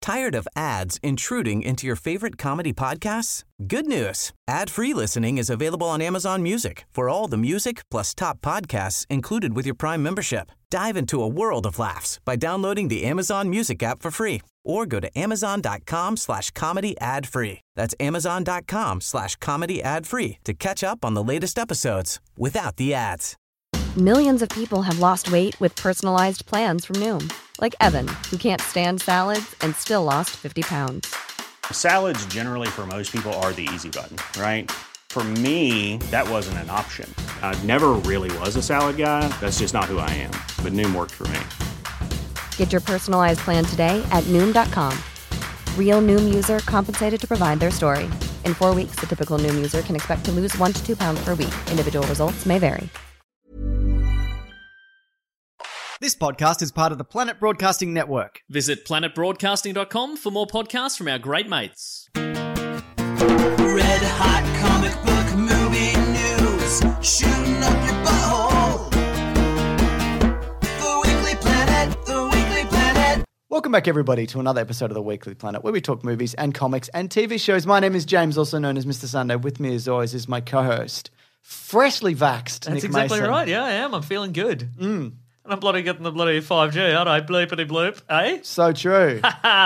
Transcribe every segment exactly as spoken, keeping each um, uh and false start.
Tired of ads intruding into your favorite comedy podcasts? Good news. Ad-free listening is available on Amazon Music for all the music plus top podcasts included with your Prime membership. Dive into a world of laughs by downloading the Amazon Music app for free or go to amazon.com slash comedy ad free. That's amazon.com slash comedy ad free to catch up on the latest episodes without the ads. Millions of people have lost weight with personalized plans from Noom. Like Evan, who can't stand salads and still lost fifty pounds. Salads generally for most people are the easy button, right? For me, that wasn't an option. I never really was a salad guy. That's just not who I am. But Noom worked for me. Get your personalized plan today at Noom dot com. Real Noom user compensated to provide their story. In four weeks, the typical Noom user can expect to lose one to two pounds per week. Individual results may vary. This podcast is part of the Planet Broadcasting Network. Visit planet broadcasting dot com for more podcasts from our great mates. Red hot comic book movie news, shooting up your butthole. The Weekly Planet, The Weekly Planet. Welcome back, everybody, to another episode of the Weekly Planet, where we talk movies and comics and T V shows. My name is James, also known as Mister Sunday. With me, as always, is my co-host, freshly vaxxed, That's Nick exactly Mason. right. Yeah, I am. I'm feeling good. Mm. And I'm bloody getting the bloody five G, aren't I? Bleepity bloop, eh? So true.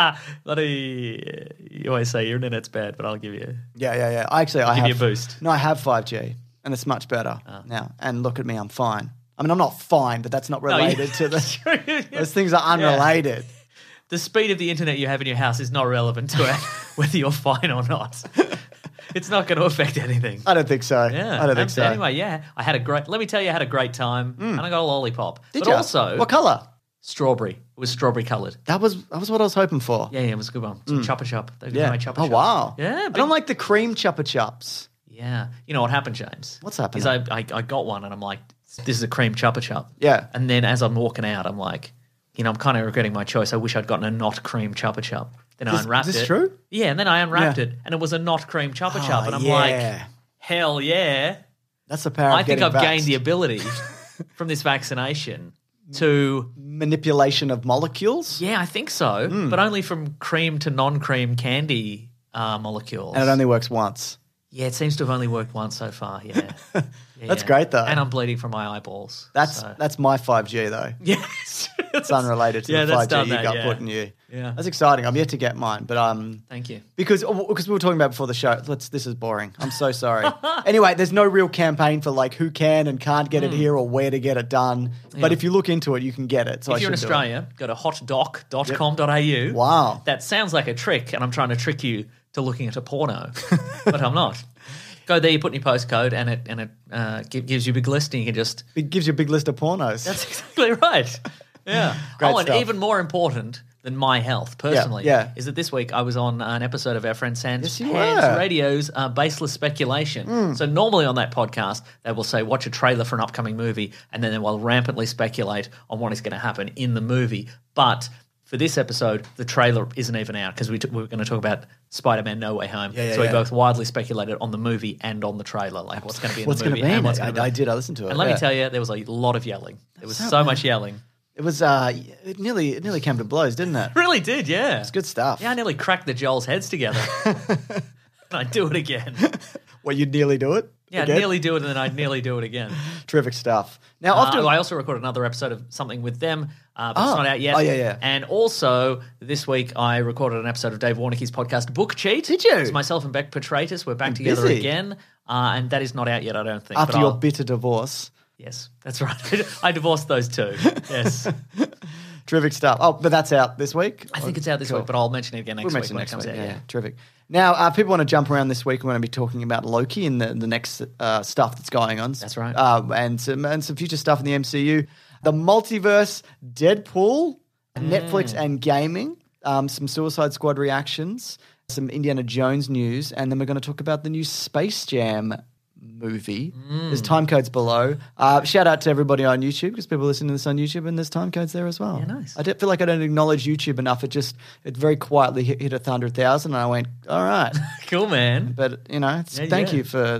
bloody, you always say your internet's bad, but I'll give you. Yeah, yeah, yeah. Actually, I give have you a boost. No, I have five G, and it's much better Oh. now. And look at me, I'm fine. I mean, I'm not fine, but that's not No, yeah, related to the. that's true, yeah. Those things are unrelated. The speed of the internet you have in your house is not relevant to it, whether you're fine or not. It's not going to affect anything. I don't think so. Yeah. I don't think um, so. Anyway, yeah, I had a great. Let me tell you, I had a great time, and I got a lollipop. Did but you? also, What colour? strawberry. It was strawberry coloured. That was that was what I was hoping for. Yeah, yeah, it was a good one. Some Chupa Chup. They Yeah. my Chupa Oh Chups. wow. Yeah, I big- don't like the cream Chupa Chups. Yeah. You know what happened, James? What's happened? Is I, I I got one and I'm like, this is a cream Chupa Chup. Yeah. And then as I'm walking out, I'm like, you know, I'm kind of regretting my choice. I wish I'd gotten a not cream Chupa Chup. Then I Is- unwrapped is this it. true? Yeah, and then I unwrapped Yeah. it and it was a not cream Chupa Oh, Chup. And I'm yeah. like, hell yeah. That's the power I of think getting I've gained vaxxed. the ability from this vaccination to, manipulation of molecules. yeah, I think so, Hmm. but only from cream to non-cream candy uh, molecules. And it only works once. Yeah, it seems to have only worked once so far, yeah. Yeah, That's yeah. great, though. And I'm bleeding from my eyeballs. That's so. that's my five G though. Yes. It's unrelated to yeah, the that's five G done you that, got yeah. put in you. Yeah. That's exciting. I'm yet to get mine, but um, Thank you. because because we were talking about before the show. Let's. This is boring. I'm so sorry. Anyway, there's no real campaign for like who can and can't get it here or where to get it done. But Yeah. if you look into it, you can get it. So I If you're in should do it. Australia, go to hot doc dot com dot a u. Wow. That sounds like a trick, and I'm trying to trick you to looking at a porno, but I'm not. Go there, you put in your postcode, and it and it uh, gi- gives you a big list, and you can just. It gives you a big list of pornos. That's exactly right. Yeah. Great oh, and stuff. even more important than my health personally yeah. is that this week I was on an episode of our friend Sans Yes, you Hands were. Radio's uh, Baseless Speculation. So normally on that podcast they will say watch a trailer for an upcoming movie and then they will rampantly speculate on what is going to happen in the movie. But for this episode, the trailer isn't even out because we, t- we were going to talk about Spider-Man No Way Home. Yeah, yeah, so we yeah. both widely speculated on the movie and on the trailer, like what's going to be in What's the going movie to be? and in what's it? going to I, be. I did. I listened to it. And let yeah. me tell you, there was a lot of yelling. There was So so bad. much yelling. It was. Uh, it nearly. It nearly came to blows, didn't it? Really did, yeah. It's good stuff. Yeah, I nearly cracked the Joel's heads together. and I'd do it again. Well, you'd nearly do it. Yeah, I'd again? nearly do it and then I'd nearly do it again. Terrific stuff. Now, Uh, often I also recorded another episode of something with them, uh, but Oh. it's not out yet. Oh, yeah, yeah. And also, this week I recorded an episode of Dave Warnicki's podcast, Book Cheat. Did you? It's myself and Beck Petratus. We're back You're together busy. again. Uh, and that is not out yet, I don't think. after but your I'll- bitter divorce. Yes, that's right. I divorced those two. Yes. Terrific stuff. Oh, but that's out this week? I think it's out this Cool. week, but I'll mention it again next We'll week mention when next it comes week. out. Yeah, Yeah. yeah. Terrific. Now, uh, people want to jump around this week. We're going to be talking about Loki and the, the next uh, stuff that's going on. That's right. Uh, and some and some future stuff in the M C U. The multiverse, Deadpool, Netflix and gaming. Um, some Suicide Squad reactions. Some Indiana Jones news, and then we're going to talk about the new Space Jam movie. There's time codes below. Uh, shout out to everybody on YouTube because people listen to this on YouTube, and there's time codes there as well. Yeah, nice. I did feel like I don't acknowledge YouTube enough. It just it very quietly hit, hit a hundred thousand, and I went, all right. Cool, man. But you know, it's, Yeah, thank yeah. you for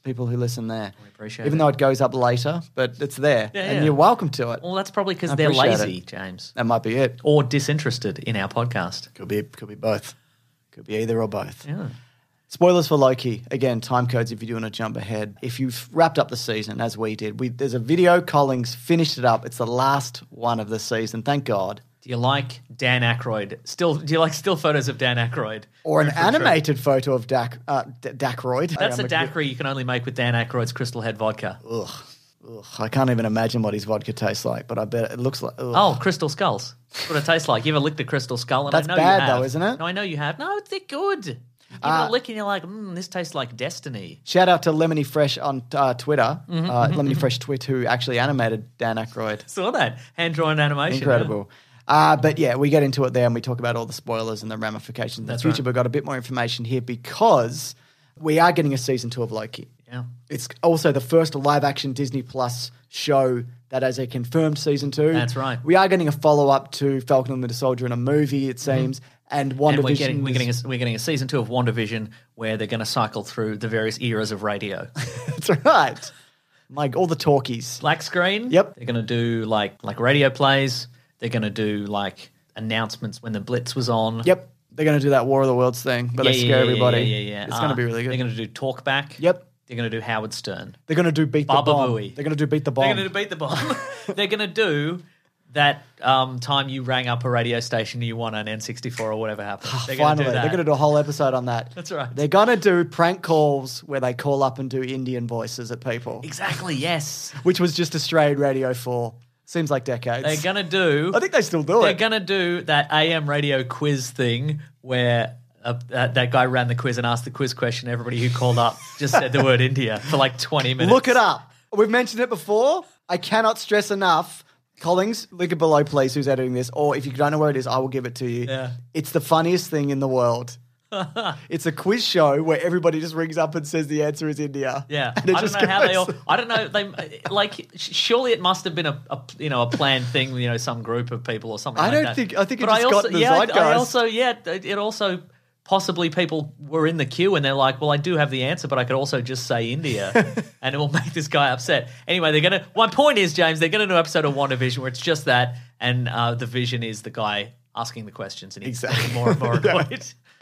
people who listen there. We appreciate Even it. though it goes up later, but it's there. Yeah, and yeah. you're welcome to it. Well, that's probably because I they're appreciate lazy, it. James, That might be it. or disinterested in our podcast. Could be could be both. Could be either or both. Yeah. Spoilers for Loki. Again, time codes if you do want to jump ahead. If you've wrapped up the season, as we did, we, there's a video. Collins finished it up. It's the last one of the season. Thank God. Do you like Dan Aykroyd? Still, do you like still photos of Dan Aykroyd? Or an Going for a trip? animated photo of Dak, uh, D- Dakroyd. That's a I'm daiquiri you can only make with Dan Aykroyd's Crystal Head vodka. Ugh. Ugh. I can't even imagine what his vodka tastes like, but I bet it looks like. Ugh. Oh, Crystal Skulls. That's what it tastes like. You ever licked a Crystal Skull? And That's I know bad you have. though, isn't it? No, I know you have. No, they're good. You give Uh, it a lick and you're like, mm, this tastes like destiny. Shout out to Lemony Fresh on uh, Twitter. Mm-hmm, uh, Lemony Fresh Twit, who actually animated Dan Aykroyd. Saw that. Hand-drawn animation. Incredible. Uh, but yeah, we get into it there and we talk about all the spoilers and the ramifications in the That's future. right. We've got a bit more information here because we are getting a season two of Loki. Yeah. It's also the first live action Disney Plus show that has a confirmed season two. That's right. We are getting a follow up to Falcon and the Winter Soldier in a movie, it seems. And WandaVision. And we're getting, we're, is- getting a, we're getting a season two of WandaVision where they're going to cycle through the various eras of radio. That's right. Like all the talkies. Black screen. Yep. They're going to do like like radio plays. They're going to do like announcements when the Blitz was on. Yep. They're going to do that War of the Worlds thing, but Yeah, they yeah, scare yeah, everybody. Yeah, yeah, yeah. It's Uh, going to be really good. They're going to do Talk Back. Yep. They're going to do Howard Stern. They're going to do Beat Baba the Bomb. Booey. They're going to do Beat the Bomb. They're going to beat the bomb. They're going to do that um, time you rang up a radio station and you won an N sixty-four or whatever happened. They're gonna Finally, do that. they're going to do a whole episode on that. That's right. They're going to do prank calls where they call up and do Indian voices at people, Exactly, yes. which was just Australian radio for seems like decades. They're going to do... I think they still do They're it. going to do that A M radio quiz thing where uh, that, that guy ran the quiz and asked the quiz question. Everybody who called up just said the word India for like twenty minutes. Look it up. We've mentioned it before. I cannot stress enough. Collings, link it below, please, who's editing this. Or if you don't know where it is, I will give it to you. Yeah. It's the funniest thing in the world. It's a quiz show where everybody just rings up and says the answer is India. Yeah, And it I don't just know how they all. goes- I don't know. They like. sh- Surely it must have been a, a you know a planned thing. You know, some group of people or something. I like don't that. think- I think it But just I got also, in the yeah, I- I zeitgeist. also yeah. It also possibly people were in the queue and they're like, well, I do have the answer, but I could also just say India, and it will make this guy upset. Anyway, they're gonna. My point is, James, they're gonna do an episode of WandaVision where it's just that, and uh, the vision is the guy asking the questions, and he's Exactly. getting more and more annoyed.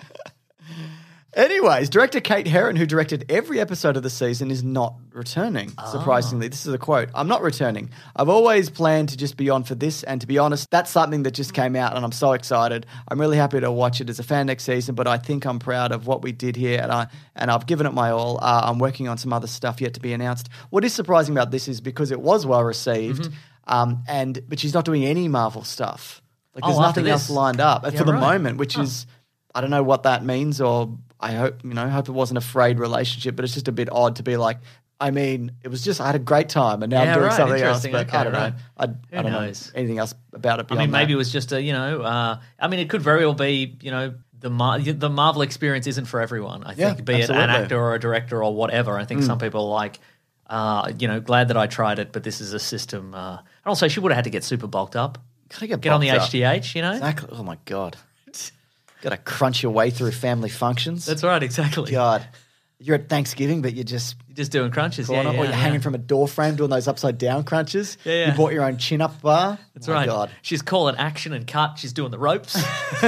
Anyways, director Kate Herron, who directed every episode of the season, is not returning, surprisingly. This is a quote. I'm not returning. I've always planned to just be on for this, and to be honest, that's something that just came out, and I'm so excited. I'm really happy to watch it as a fan next season, but I think I'm proud of what we did here, and, I, and I've given it my all. Uh, I'm working on some other stuff yet to be announced. What is surprising about this is because it was well-received, Mm-hmm. um, and but she's not doing any Marvel stuff. Like, Oh, there's after nothing else this? lined up Yeah, for the right. moment, which is... I don't know what that means, or I hope, you know, hope it wasn't a frayed relationship, but it's just a bit odd to be like, I mean, it was just, I had a great time and now Yeah, I'm doing right, something else, interesting, but okay, I don't right. know. I, Who I don't knows? know anything else about it I beyond mean, maybe that. it was just a, you know, uh, I mean, it could very well be, you know, the Mar- the Marvel experience isn't for everyone. I Yeah, think, be it an absolutely. actor or a director or whatever. I think some people are like, uh, you know, glad that I tried it, but this is a system. Uh, and also, she would have had to get super bulked up, Gotta get get on the bulked H up. T H, you know? Exactly. Oh my God. Got to crunch your way through family functions. That's right, exactly. God. You're at Thanksgiving, but you're just You're just doing crunches, yeah, corner, yeah, or you're yeah. hanging from a door frame doing those upside down crunches. Yeah, yeah. You bought your own chin up bar. That's oh my right. God. She's calling action and cut. She's doing the ropes.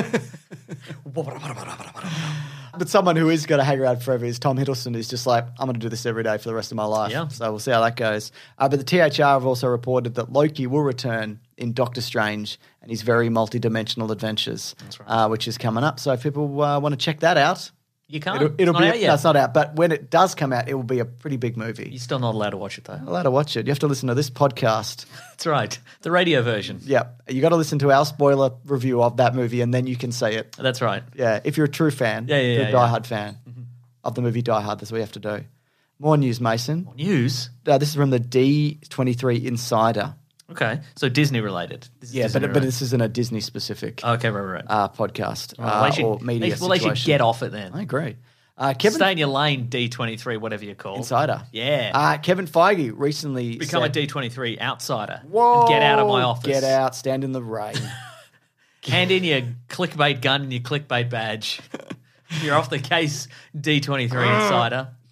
But someone who is going to hang around forever is Tom Hiddleston, who's just like, I'm going to do this every day for the rest of my life. Yeah. So we'll see how that goes. Uh, but the T H R have also reported that Loki will return in Doctor Strange and his very multi-dimensional adventures, That's right. uh, which is coming up. So if people uh, want to check that out, You can't. it'll, it'll it's be not out yet. no, it's not out. But when it does come out, it will be a pretty big movie. You're still not allowed to watch it, though. You're allowed to watch it. You have to listen to this podcast. That's right. The radio version. Yeah, you got to listen to our spoiler review of that movie, and then you can see it. That's right. Yeah, if you're a true fan, Yeah, yeah, if you're yeah, a yeah. diehard fan of the movie Die Hard, that's what you have to do. More news, Mason. News. Uh, this is from the D twenty-three Insider. Okay. So Disney related. This is Yeah, Disney but but related. this isn't a Disney specific Okay, right, right, right. uh, podcast Well, uh, they should, or media they, well, they should situation. get off it then. I agree. Uh, Kevin Stay in your lane, D twenty-three, whatever you're called. Insider. Yeah. Uh, Kevin Feige recently Become a said, D twenty-three outsider. Whoa, And get out of my office. Get out, stand in the rain. Hand in your clickbait gun and your clickbait badge. You're off the case, D twenty-three insider.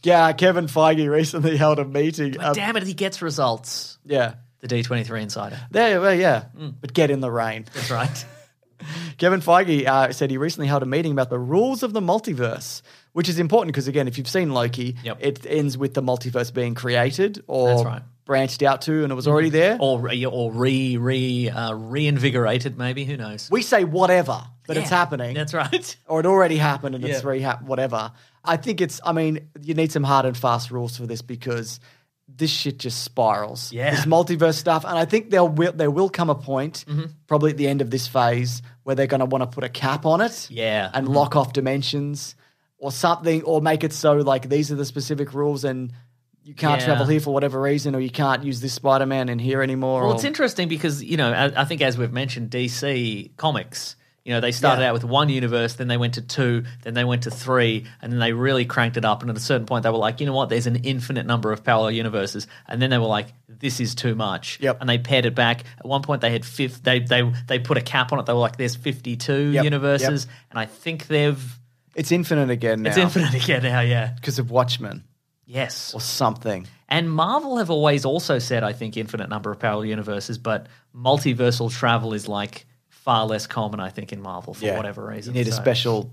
Yeah, Kevin Feige recently held a meeting. um, Damn it, he gets results. yeah. The D twenty-three Insider. There, well, yeah. But get in the rain. That's right. Kevin Feige uh, said he recently held a meeting about the rules of the multiverse, which is important because, again, if you've seen Loki, Yep. it ends with the multiverse being created or That's right. branched out to, and it was already there. Or re, or re, re, uh, reinvigorated, maybe. Who knows? We say whatever, but it's Yeah, happening. That's right. Or it already happened and it's Yeah. rehab, whatever. I think it's, I mean, you need some hard and fast rules for this because this shit just spirals. Yeah. This multiverse stuff. And I think there will, there will come a point, Mm-hmm. probably at the end of this phase, where they're going to want to put a cap on it. Yeah. And Mhm. lock off dimensions or something, or make it so like these are the specific rules and you can't Yeah. travel here for whatever reason, or you can't use this Spider-Man in here anymore. Well, or, it's interesting because, you know, I, I think as we've mentioned, D C Comics, you know, they started Yeah. out with one universe, then they went to two, then they went to three, and then they really cranked it up. And at a certain point, they were like, you know what, there's an infinite number of parallel universes. And then they were like, this is too much. Yep. And they pared it back. At one point, they had fifth, they they they put a cap on it. They were like, there's fifty-two Yep. universes. And I think they've, it's infinite again now. it's infinite again now, yeah. because of Watchmen Yes. or something. And Marvel have always also said, I think, infinite number of parallel universes, but multiversal travel is like far less common, I think, in Marvel for whatever reason. You need a So special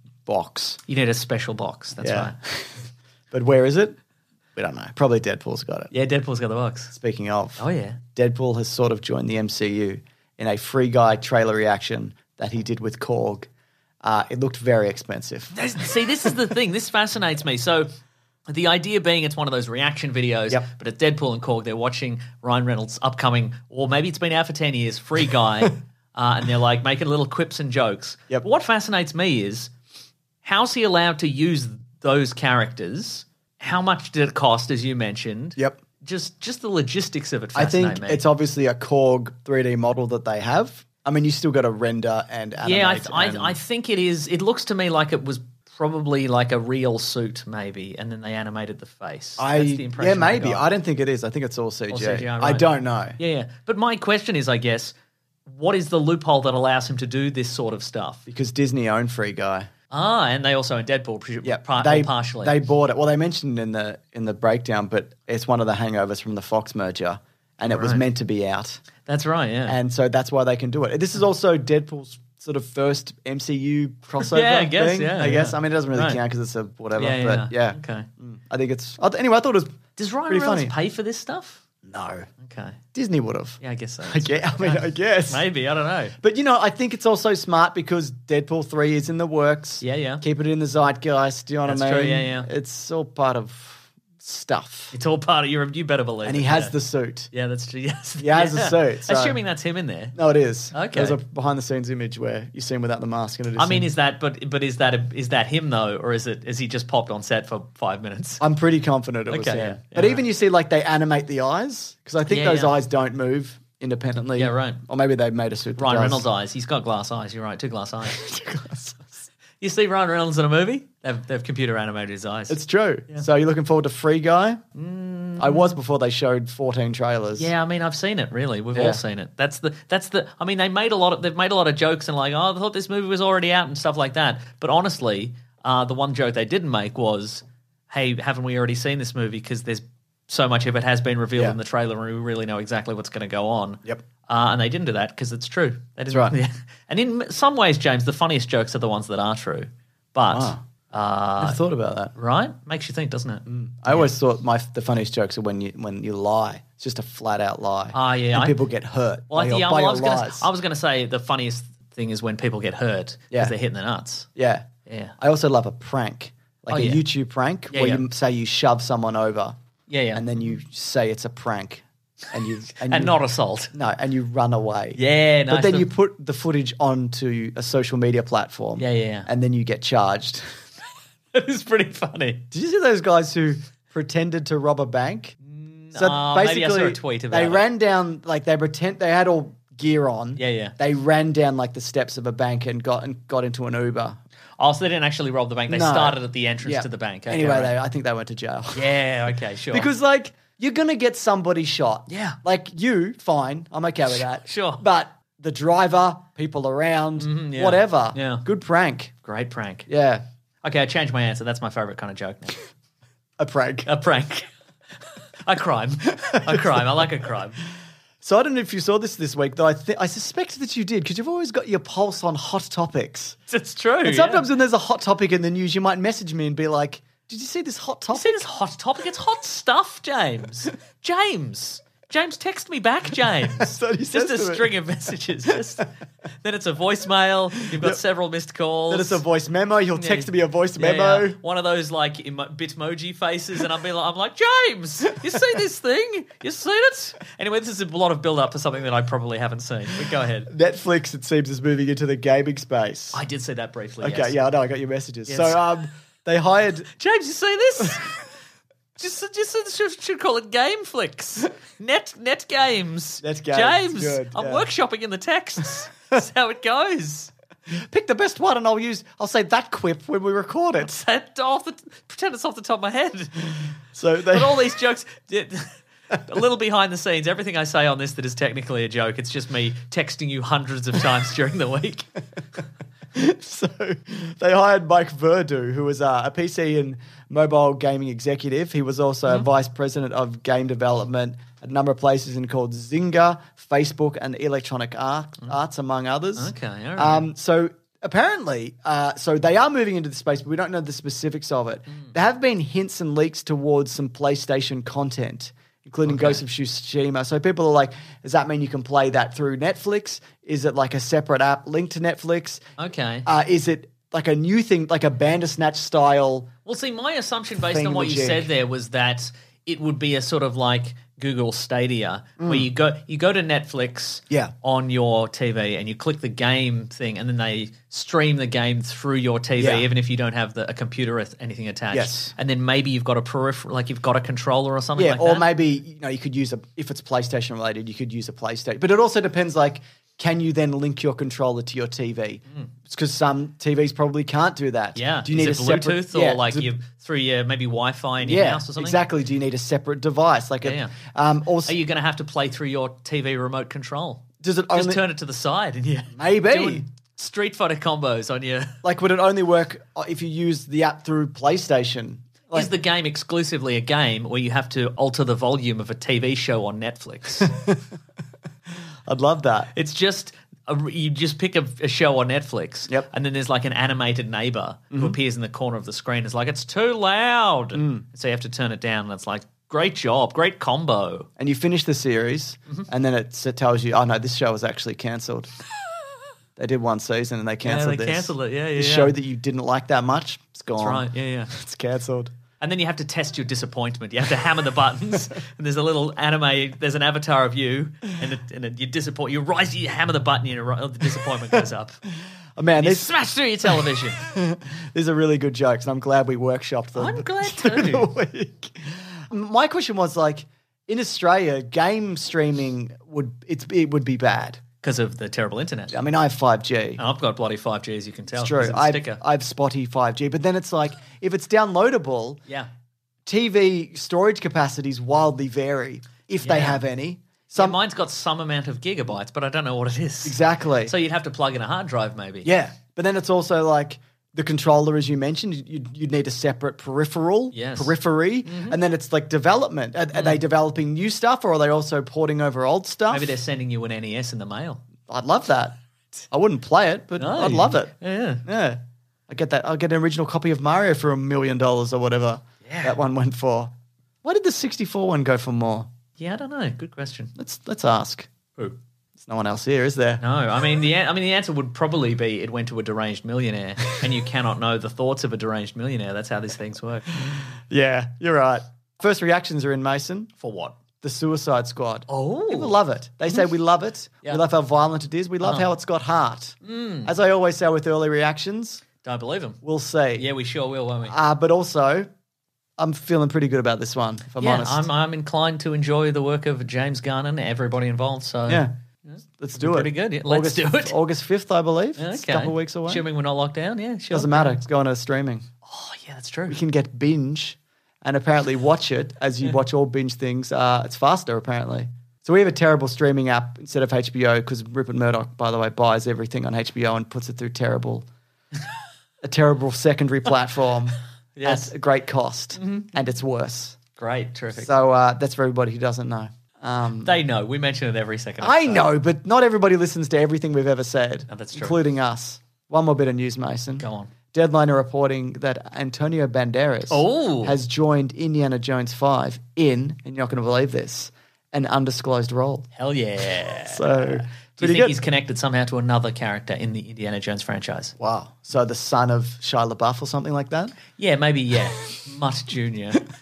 box. You need a special box. That's Yeah. right. But where is it? We don't know. Probably Deadpool's got it. Yeah, Deadpool's got the box. Speaking of, Oh, yeah. Deadpool has sort of joined the M C U in a Free Guy trailer reaction that he did with Korg. Uh, it looked very expensive. This- See, this is the thing. This fascinates me. So the idea being it's one of those reaction videos, Yep. but it's Deadpool and Korg. They're watching Ryan Reynolds' upcoming, or maybe it's been out for ten years, Free Guy, uh, and they're like making little quips and jokes. Yep. But what fascinates me is how's he allowed to use those characters? How much did it cost, as you mentioned? Yep. Just just the logistics of it I fascinate think me. it's obviously a Korg three D model that they have. I mean, you still got to render and animate. yeah, I, th- and- I I think it is. It looks to me like it was probably like a real suit, maybe, and then they animated the face. I, That's the impression yeah, maybe. got. I don't think it is. I think it's all C G. All C G I, I right. don't know. Yeah, yeah. But my question is, I guess, what is the loophole that allows him to do this sort of stuff? Because Disney own Free Guy. Ah, and they also in Deadpool, presu- Yeah, par- they or partially. they bought it. Well, they mentioned in the in the breakdown, but it's one of the hangovers from the Fox merger, and it was Right. meant to be out, That's right. Yeah. and so that's why they can do it. This is also Deadpool's sort of first M C U crossover. Yeah, I guess, thing, yeah, I guess. yeah. I mean, it doesn't really Right. count because it's a whatever. yeah, but yeah, Okay. I think it's. I th- Anyway, I thought it was Does Ryan pretty Reynolds funny. pay for this stuff? No, Okay. Disney would have. Yeah, I guess so. I guess. I mean, I guess. Maybe. I don't know. But, you know, I think it's also smart because Deadpool three is in the works. Yeah, yeah. Keep it in the zeitgeist. Do you know That's what I true, mean? yeah, yeah. It's all part of stuff. It's all part of you. You better believe And it. he has yeah. the suit. Yeah, that's true. Yes. He has yeah. the suit, so- Assuming that's him in there. No, it is. Okay. There's a behind the scenes image where you see him without the mask. And it is I mean, him. is that but but is that a, is that him though, or is it is he just popped on set for five minutes? I'm pretty confident it was Okay, him. yeah. But Yeah, even you see, like, they animate the eyes because I think Yeah, those yeah. eyes don't move independently. Yeah, right. Or maybe they made a suit. that Ryan does. Reynolds' eyes. He's got glass eyes. You're right. Two glass eyes. You see Ryan Reynolds in a movie? They've, they've computer animated his eyes. It's true. So you're looking forward to Free Guy? I was before they showed fourteen trailers. yeah, I mean, I've seen it. Really, we've Yeah. all seen it. That's the. That's the. I mean, they made a lot of. They've made a lot of jokes and like, oh, I thought this movie was already out and stuff like that. But honestly, uh, the one joke they didn't make was, hey, haven't we already seen this movie? Because there's so much of it has been revealed Yeah. in the trailer, and we really know exactly what's going to go on. Yep. Uh, and they didn't do that because it's true. They didn't, right. Yeah. And in some ways, James, the funniest jokes are the ones that are true. But Ah. uh, Never thought about that. right, makes you think, doesn't it? I always thought my the funniest jokes are when you when you lie. It's just a flat out lie. Ah, yeah, And I- people get hurt Well, by your, yeah, by well, I your was gonna, lies. I was going to say the funniest thing is when people get hurt because Yeah. they're hitting the nuts. yeah. Yeah. I also love a prank, like Oh, a yeah. YouTube prank Yeah, where yeah. you say you shove someone over, Yeah, yeah. and then you say it's a prank, and you and, and you, not assault. no, and you run away. Yeah, nice. But then The- you put the footage onto a social media platform. Yeah, yeah, yeah. And then you get charged. It is pretty funny. Did you see those guys who pretended to rob a bank? So uh, maybe I saw a tweet about they it. ran down, like they pretend they had all gear on. Yeah, yeah. They ran down like the steps of a bank and got and got into an Uber. Oh, so they didn't actually rob the bank. They No. started at the entrance Yeah. to the bank. Okay, anyway, right. they, I think they went to jail. Yeah, okay, sure. Because like you're gonna get somebody shot. Yeah. Like you, fine. I'm okay with that. Sure. But the driver, people around, yeah. whatever. Yeah. Good prank. Great prank. Yeah. Okay, I changed my answer. That's my favorite kind of joke now. A prank. A prank. A crime. A crime. I like a crime. So I don't know if you saw this this week, though I th- I suspect that you did because you've always got your pulse on hot topics. It's true. And sometimes when there's a hot topic in the news, you might message me and be like, did you see this hot You topic? see this hot topic? It's hot stuff, James. James. James, text me back, James. That's what he says Just a to me. string of messages. Just, then it's a voicemail. You've got Yep. several missed calls. Then it's a voice memo. You'll text Yeah. me a voice Yeah, memo. yeah. One of those like emo- Bitmoji faces, and I'm be like, I'm like, James, you see this thing? You seen it? Anyway, this is a lot of build up for something that I probably haven't seen. But go ahead. Netflix, it seems, is moving into the gaming space. I did see that briefly. okay, yes. yeah, I know. I got your messages. Yes. So um, they hired. James, you see this? Just, just should, should call it Gameflix. Net, net games. Net games, James, good, I'm yeah. workshopping in the texts. That's how it goes. Pick the best one, and I'll use. I'll say that quip when we record it. That off the, pretend it's off the top of my head. So they. But all these jokes, a little behind the scenes, everything I say on this that is technically a joke, it's just me texting you hundreds of times during the week. So they hired Mike Verdu, who was uh, a P C and mobile gaming executive. He was also Mm-hmm. a vice president of game development at a number of places in called Zynga, Facebook, and Electronic Art, Arts, among others. Mm. Okay, all right. Um, so apparently, uh, so they are moving into the space, but we don't know the specifics of it. Mm. There have been hints and leaks towards some PlayStation content, including Okay. Ghost of Tsushima. So people are like, does that mean you can play that through Netflix? Is it like a separate app linked to Netflix? Okay. Uh, is it like a new thing, like a Bandersnatch style? Well, see, my assumption based on Thing what you legit. said there was that it would be a sort of like Google Stadia, Mm. where you go you go to Netflix Yeah. on your T V and you click the game thing, and then they stream the game through your T V, Yeah. even if you don't have the, a computer or anything attached. Yes. And then maybe you've got a peripheral, like you've got a controller or something Yeah, like or that. maybe you know you could use a if it's PlayStation related, you could use a PlayStation. But it also depends, like, can you then link your controller to your T V? It's because some T Vs probably can't do that. Yeah. Do you need Is a it separate, Bluetooth or yeah, like is it- you through your maybe Wi-Fi in your yeah, house or something? exactly. Do you need a separate device? Like, Yeah, a, yeah. um, also, Are you going to have to play through your T V remote control? does it Just only turn it to the side and you Maybe. doing Street Fighter combos on your. like would it only work if you use the app through PlayStation? Like, Is the game exclusively a game where you have to alter the volume of a T V show on Netflix? I'd love that. It's just a, you just pick a, a show on Netflix, Yep. and then there's like an animated neighbor who appears in the corner of the screen. It's like it's too loud, so you have to turn it down. And it's like great job, great combo. And you finish the series, Mm-hmm. and then it, it tells you, oh no, this show was actually cancelled. They did one season and they cancelled they this. cancelled it. Yeah, yeah, The yeah. show that you didn't like that much, it's gone. That's right. Yeah, yeah. It's cancelled. And then you have to test your disappointment. You have to hammer the buttons, and there's a little anime. There's an avatar of you, and, it, and it, you disappoint. You rise, you hammer the button, and your, the disappointment goes up. Oh man, You this, smash through your television. these are really good jokes, and I'm glad we workshopped them. I'm glad through too. the week. My question was like, in Australia, game streaming would it's it would be bad. Because of the terrible internet. I mean, I have five G. And I've got bloody five G, as you can tell. It's true. because of the I've, sticker. I've spotty five G, but then it's like if it's downloadable, yeah. T V storage capacities wildly vary if they Yeah. have any. Yeah, Some mine's got some amount of gigabytes, but I don't know what it is. exactly. So you'd have to plug in a hard drive, maybe. yeah, but then it's also like the controller, as you mentioned, you'd, you'd need a separate peripheral, Yes. Mm-hmm. periphery, and then it's like development. Are, are they developing new stuff, or are they also porting over old stuff? Maybe they're sending you an N E S in the mail. I'd love that. I wouldn't play it, but No, I'd love it. Yeah. Yeah, I get that. I'll get an original copy of Mario for a million dollars or whatever Yeah. that one went for. Why did the sixty-four one go for more? Yeah, I don't know. Good question. Let's let's ask. Who? There's no one else here, is there? No, I mean the an- I mean the answer would probably be it went to a deranged millionaire, and you cannot know the thoughts of a deranged millionaire. That's how these things work. Yeah, you're right. First reactions are in, Mason. For what? The Suicide Squad. Oh. People love it. They say we love it. Yeah. We love how violent it is. We love Uh-huh. how it's got heart. As I always say with early reactions, Don't believe him. we'll see. Yeah, we sure will, won't we? Uh, but also, I'm feeling pretty good about this one, if I'm yeah, honest. I'm I'm inclined to enjoy the work of James Gunn and everybody involved. So yeah. Let's do it. pretty good. Yeah, let's August, do it. August fifth, I believe. Okay. It's a couple of weeks away. Assuming we're not locked down. Yeah, sure. Doesn't matter. It's going to streaming. Oh, yeah, that's true. You can get binge and apparently watch it as you watch all binge things. Uh, it's faster, apparently. So we have a terrible streaming app instead of H B O because Rupert Murdoch, by the way, buys everything on H B O and puts it through terrible, a terrible secondary platform. Yes. at a great cost, and it's worse. Great, terrific. So uh, that's for everybody who doesn't know. Um, They know. We mention it every second. I episode. know, but not everybody listens to everything we've ever said, Oh, that's true. including us. One more bit of news, Mason. Go on. Deadline are reporting that Antonio Banderas Oh. has joined Indiana Jones five in, and you're not going to believe this, an undisclosed role. Hell yeah. So, Do you pretty think good. he's connected somehow to another character in the Indiana Jones franchise? Wow. So the son of Shia LaBeouf or something like that? Yeah, maybe, yeah. Mutt Junior Do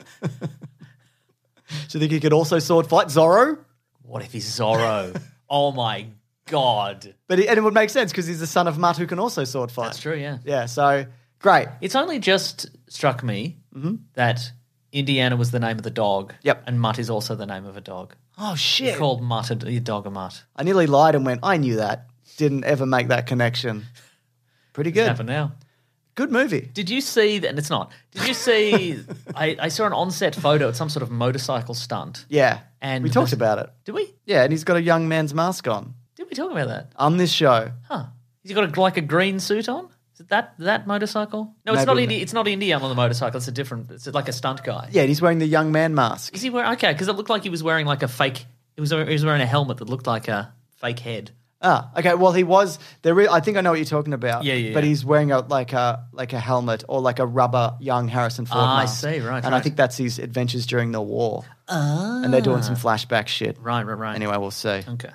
you think he could also sword fight Zorro? What if he's Zorro? Oh, my God. But he, and it would make sense because he's the son of Mutt who can also sword fight. That's true, yeah. Yeah, so great. It's only just struck me that Indiana was the name of the dog. Yep. And Mutt is also the name of a dog. Oh, You shit. called Mutt a, your dog a Mutt. I nearly lied and went, I knew that. Didn't ever make that connection. Pretty What's good. happened now? Good movie. Did you see, that, and it's not, did you see, I, I saw an on-set photo at some sort of motorcycle stunt. Yeah. And we talked the- about it. Did we? Yeah, and he's got a young man's mask on Did we talk about that? on this show. Huh. Has he got a, like a green suit on? Is it that that motorcycle? No, it's Maybe. not Indy, it's not Indiana on the motorcycle. It's a different, it's like a stunt guy. Yeah, and he's wearing the young man mask. Is he wearing, okay, because it looked like he was wearing like a fake, he was, he was wearing a helmet that looked like a fake head. Ah, okay. Well, he was there. Is, I think I know what you're talking about. Yeah, yeah, But yeah. he's wearing a like a like a helmet or like a rubber young Harrison Ford Ah, I mask. see, right, And I right. think that's his adventures during the war. Ah. And they're doing some flashback shit. Right, right, right. Anyway, we'll see. Okay.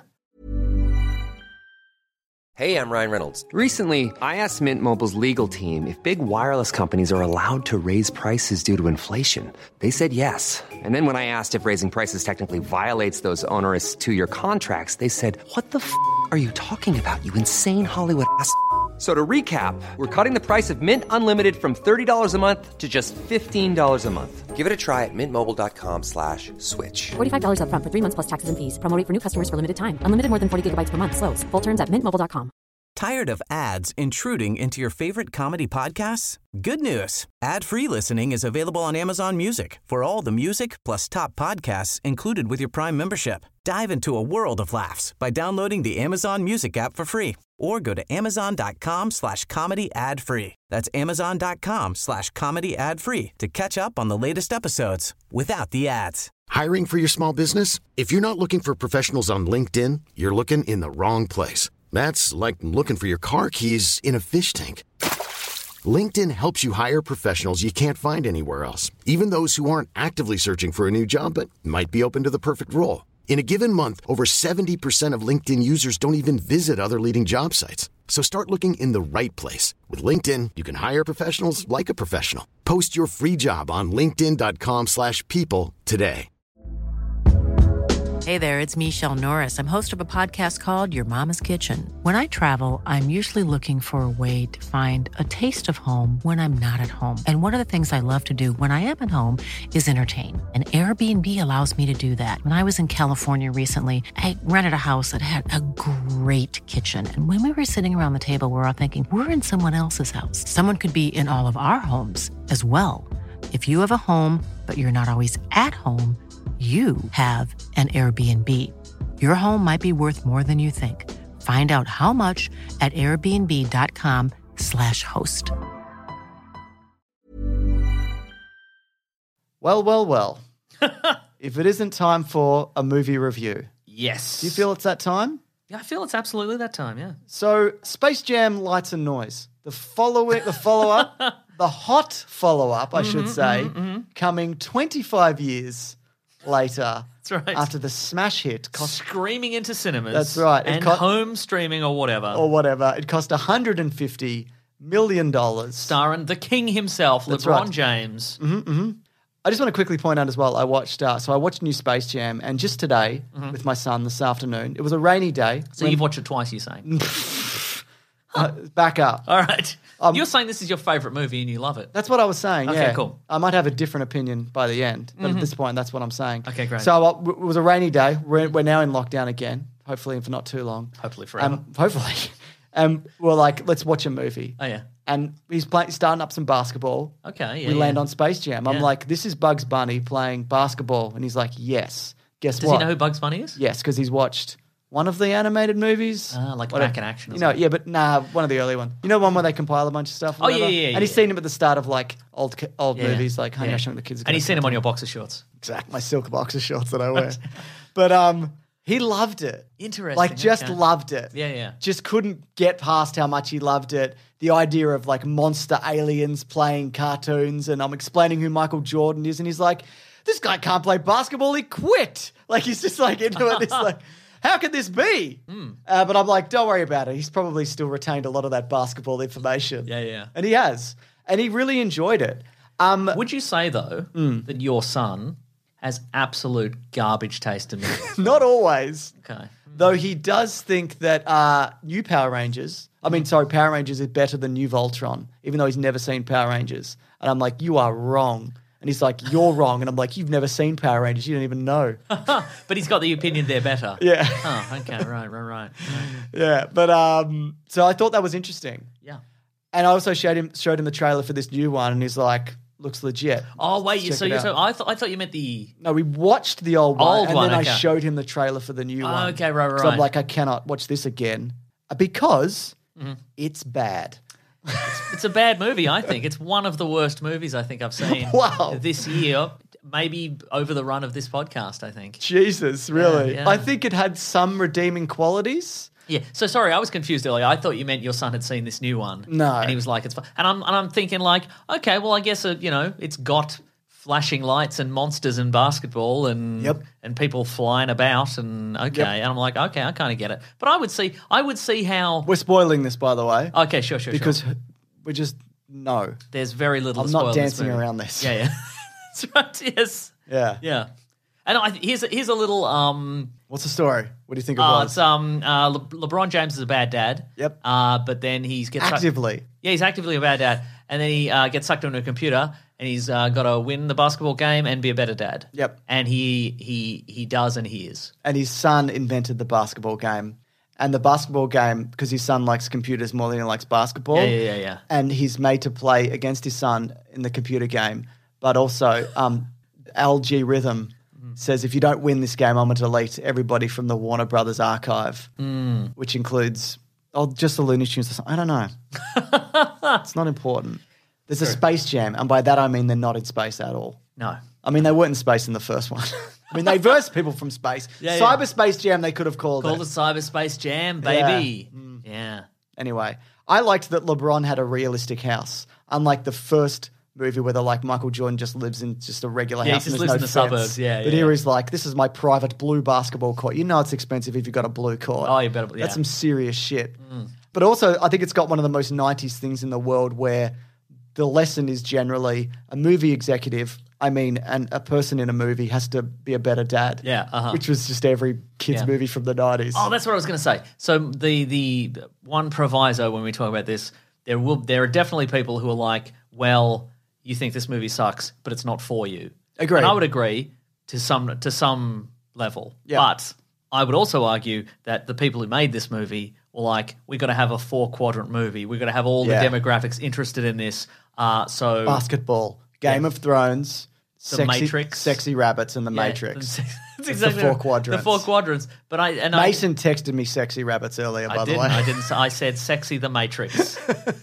Hey, I'm Ryan Reynolds. Recently, I asked Mint Mobile's legal team if big wireless companies are allowed to raise prices due to inflation. They said yes. And then when I asked if raising prices technically violates those onerous two-year contracts, they said, "What the f*** are you talking about, you insane Hollywood ass?" So to recap, we're cutting the price of Mint Unlimited from thirty dollars a month to just fifteen dollars a month. Give it a try at mintmobile.com slash switch. forty-five dollars up front for three months plus taxes and fees. Promo rate for new customers for limited time. Unlimited more than forty gigabytes per month. Slows full terms at mint mobile dot com. Tired of ads intruding into your favorite comedy podcasts? Good news. Ad-free listening is available on Amazon Music for all the music plus top podcasts included with your Prime membership. Dive into a world of laughs by downloading the Amazon Music app for free or go to amazon.com slash comedy ad free. That's amazon.com slash comedy ad free to catch up on the latest episodes without the ads. Hiring for your small business? If you're not looking for professionals on LinkedIn, you're looking in the wrong place. That's like looking for your car keys in a fish tank. LinkedIn helps you hire professionals you can't find anywhere else, even those who aren't actively searching for a new job but might be open to the perfect role. In a given month, over seventy percent of LinkedIn users don't even visit other leading job sites. So start looking in the right place. With LinkedIn, you can hire professionals like a professional. Post your free job on linkedin.com slash people today. Hey there, it's Michelle Norris. I'm host of a podcast called Your Mama's Kitchen. When I travel, I'm usually looking for a way to find a taste of home when I'm not at home. And one of the things I love to do when I am at home is entertain. And Airbnb allows me to do that. When I was in California recently, I rented a house that had a great kitchen. And when we were sitting around the table, we were all thinking, we're in someone else's house. Someone could be in all of our homes as well. If you have a home, but you're not always at home, you have an Airbnb. Your home might be worth more than you think. Find out how much at airbnb.com slash host. Well, well, well. If it isn't time for a movie review, Yes. do you feel it's that time? Yeah, I feel it's absolutely that time, yeah. So, Space Jam Lights and Noise, the following, the follow-up, the hot follow-up, I should say, coming twenty-five years later That's right. after the smash hit cost Screaming into cinemas. That's right. It And co- home streaming or whatever. or whatever. It cost one hundred fifty million dollars. Starring the king himself, That's LeBron right. James. I just want to quickly point out as well, I watched, uh, so I watched New Space Jam, and just today with my son this afternoon, it was a rainy day. So you've watched it twice, you're saying? Uh, back up. All right. Um, You're saying this is your favourite movie and you love it. That's what I was saying. Okay, yeah. cool. I might have a different opinion by the end, but at this point, that's what I'm saying. Okay, great. So uh, it was a rainy day. We're, we're now in lockdown again, hopefully for not too long. Hopefully forever. Um, hopefully. And we're like, let's watch a movie. Oh, yeah. And he's playing, starting up some basketball. Okay, yeah. we land yeah. on Space Jam. I'm Yeah. like, this is Bugs Bunny playing basketball, and he's like, yes. Guess Does what? he know who Bugs Bunny is? Yes, because he's watched one of the animated movies. Ah, like What Back a- in Action or You know, something. yeah, but nah, one of the early ones. You know, one where they compile a bunch of stuff. or Oh, yeah, whatever? yeah, yeah, And he's yeah. seen him at the start of like old ki- old Yeah. movies, like Honey, Yeah. I Shrunk the Kids. And he's seen him on your boxer shorts. Exact, my silk boxer shorts that I wear. But um, he loved it. Interesting, Like, just okay. loved it. Yeah, yeah. Just couldn't get past how much he loved it. The idea of like monster aliens playing cartoons, and I'm explaining who Michael Jordan is, and he's like, "This guy can't play basketball. He quit." Like, he's just like into it. It's like, how could this be? Mm. Uh, but I'm like, don't worry about it. He's probably still retained a lot of that basketball information. Yeah, yeah. And he has, and he really enjoyed it. Um, Would you say, though, Mm. that your son has absolute garbage taste in movies? Not always. Okay. Though he does think that uh, new Power Rangers, I mean, sorry, Power Rangers is better than New Voltron, even though he's never seen Power Rangers. And I'm like, you are wrong. And he's like, you're wrong. And I'm like, you've never seen Power Rangers. You don't even know. But he's got the opinion they're better. Yeah. Oh, okay, right, right, right. right. Yeah. But um, so I thought that was interesting. Yeah. And I also showed him showed him the trailer for this new one, and he's like, looks legit. Oh, wait, Let's you, check so, it you, out. so I, th- I thought you meant the... No, we watched the old one, Old and one, then okay. I showed him the trailer for the new Oh, one. okay, right, right, So I'm right. like, I cannot watch this again because Mm-hmm. it's bad. It's a bad movie, I think. It's one of the worst movies I think I've seen Wow. this year, maybe over the run of this podcast, I think. Jesus, really? yeah. I think it had some redeeming qualities. Yeah. So sorry, I was confused earlier. I thought you meant your son had seen this new one. No. And he was like, it's fun. And I'm and I'm thinking like, okay, well, I guess uh, you know, it's got flashing lights and monsters and basketball and Yep. and people flying about and okay. Yep. And I'm like, okay, I kind of get it. But I would see I would see how We're spoiling this, by the way. Okay, sure, sure, because sure. we just no. There's very little I'm to not spoil in this dancing movie. around this. Yeah, yeah. That's right, yes. Yeah. Yeah. And I, here's a, here's a little um What's the story? What do you think it uh, was? it's um uh Le- LeBron James is a bad dad. Yep. Uh but then he's gets sucked- Actively. Yeah, he's actively a bad dad, and then he uh, gets sucked into a computer, and he's uh, got to win the basketball game and be a better dad. Yep. And he he he does, and he is. And his son invented the basketball game. And the basketball game, because his son likes computers more than he likes basketball. Yeah, yeah, yeah, yeah. And he's made to play against his son in the computer game. But also, um, L G Rhythm says, if you don't win this game, I'm going to delete everybody from the Warner Brothers archive, Mm. which includes, oh, just the Looney Tunes or something. I don't know. It's not important. There's a Space Jam, and by that I mean they're not in space at all. No. I mean, they weren't in space in the first one. I mean, they versed people from space. Yeah, yeah. Cyberspace Jam, they could have called, Called it. it Cyberspace Jam, baby. Yeah. Anyway, I liked that LeBron had a realistic house, unlike the first movie where they're like Michael Jordan just lives in just a regular Yeah, he house. just and there's lives no in the fence. suburbs. Yeah, But yeah. here he's like, this is my private blue basketball court. You know it's expensive if you've got a blue court. Oh, you better- yeah. That's some serious shit. But also, I think it's got one of the most nineties things in the world where the lesson is generally a movie executive, I mean, and a person in a movie has to be a better dad. Yeah, uh-huh. Which was just every kid's Yeah. movie from the nineties. Oh, that's what I was going to say. So the the one proviso when we talk about this, there will there are definitely people who are like, well, you think this movie sucks, but it's not for you. Agree. And I would agree to some to some level. Yeah. But I would also argue that the people who made this movie were like, we got to have a four quadrant movie. We got to have all Yeah. the demographics interested in this. Uh, so Basketball, Game Yeah. of Thrones, The sexy, Matrix. sexy rabbits, and the Yeah, Matrix. It's It's exactly the four right. quadrants. The four quadrants. But I and I, Mason texted me sexy rabbits earlier, by I the didn't. way. I didn't. say- I said sexy the Matrix.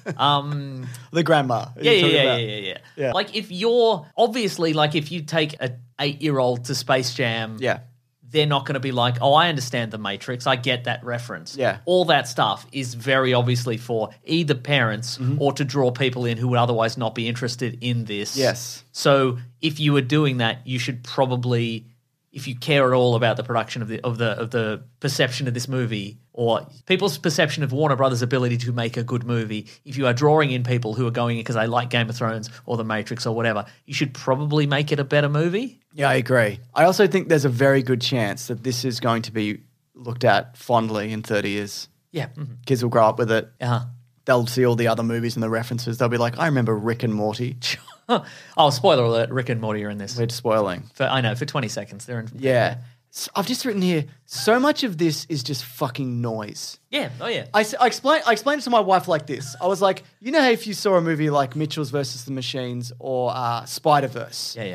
um, The grandma. yeah, You're yeah, talking yeah, yeah, about. yeah, yeah. Yeah. Like if you're obviously like if you take a eight year old to Space Jam, Yeah. they're not going to be like, oh, I understand the Matrix. I get that reference. Yeah. All that stuff is very obviously for either parents Mm-hmm. or to draw people in who would otherwise not be interested in this. Yes. So if you were doing that, you should probably, if you care at all about the production of the of the of the perception of this movie or people's perception of Warner Brothers' ability to make a good movie, if you are drawing in people who are going in because they like Game of Thrones or The Matrix or whatever, you should probably make it a better movie. Yeah, I agree. I also think there's a very good chance that this is going to be looked at fondly in thirty years. Yeah. Mm-hmm. Kids will grow up with it. Uh-huh. They'll see all the other movies and the references. They'll be like, I remember Rick and Morty. Oh, spoiler alert, Rick and Morty are in this. We're spoiling. For, I know, for twenty seconds. They're in. Yeah. So I've just written here, so much of this is just fucking noise. Yeah. Oh, yeah. I, s- I, explain, I explained it to my wife like this. I was like, you know how if you saw a movie like Mitchell's versus the Machines or uh, Spider-Verse, Yeah, yeah.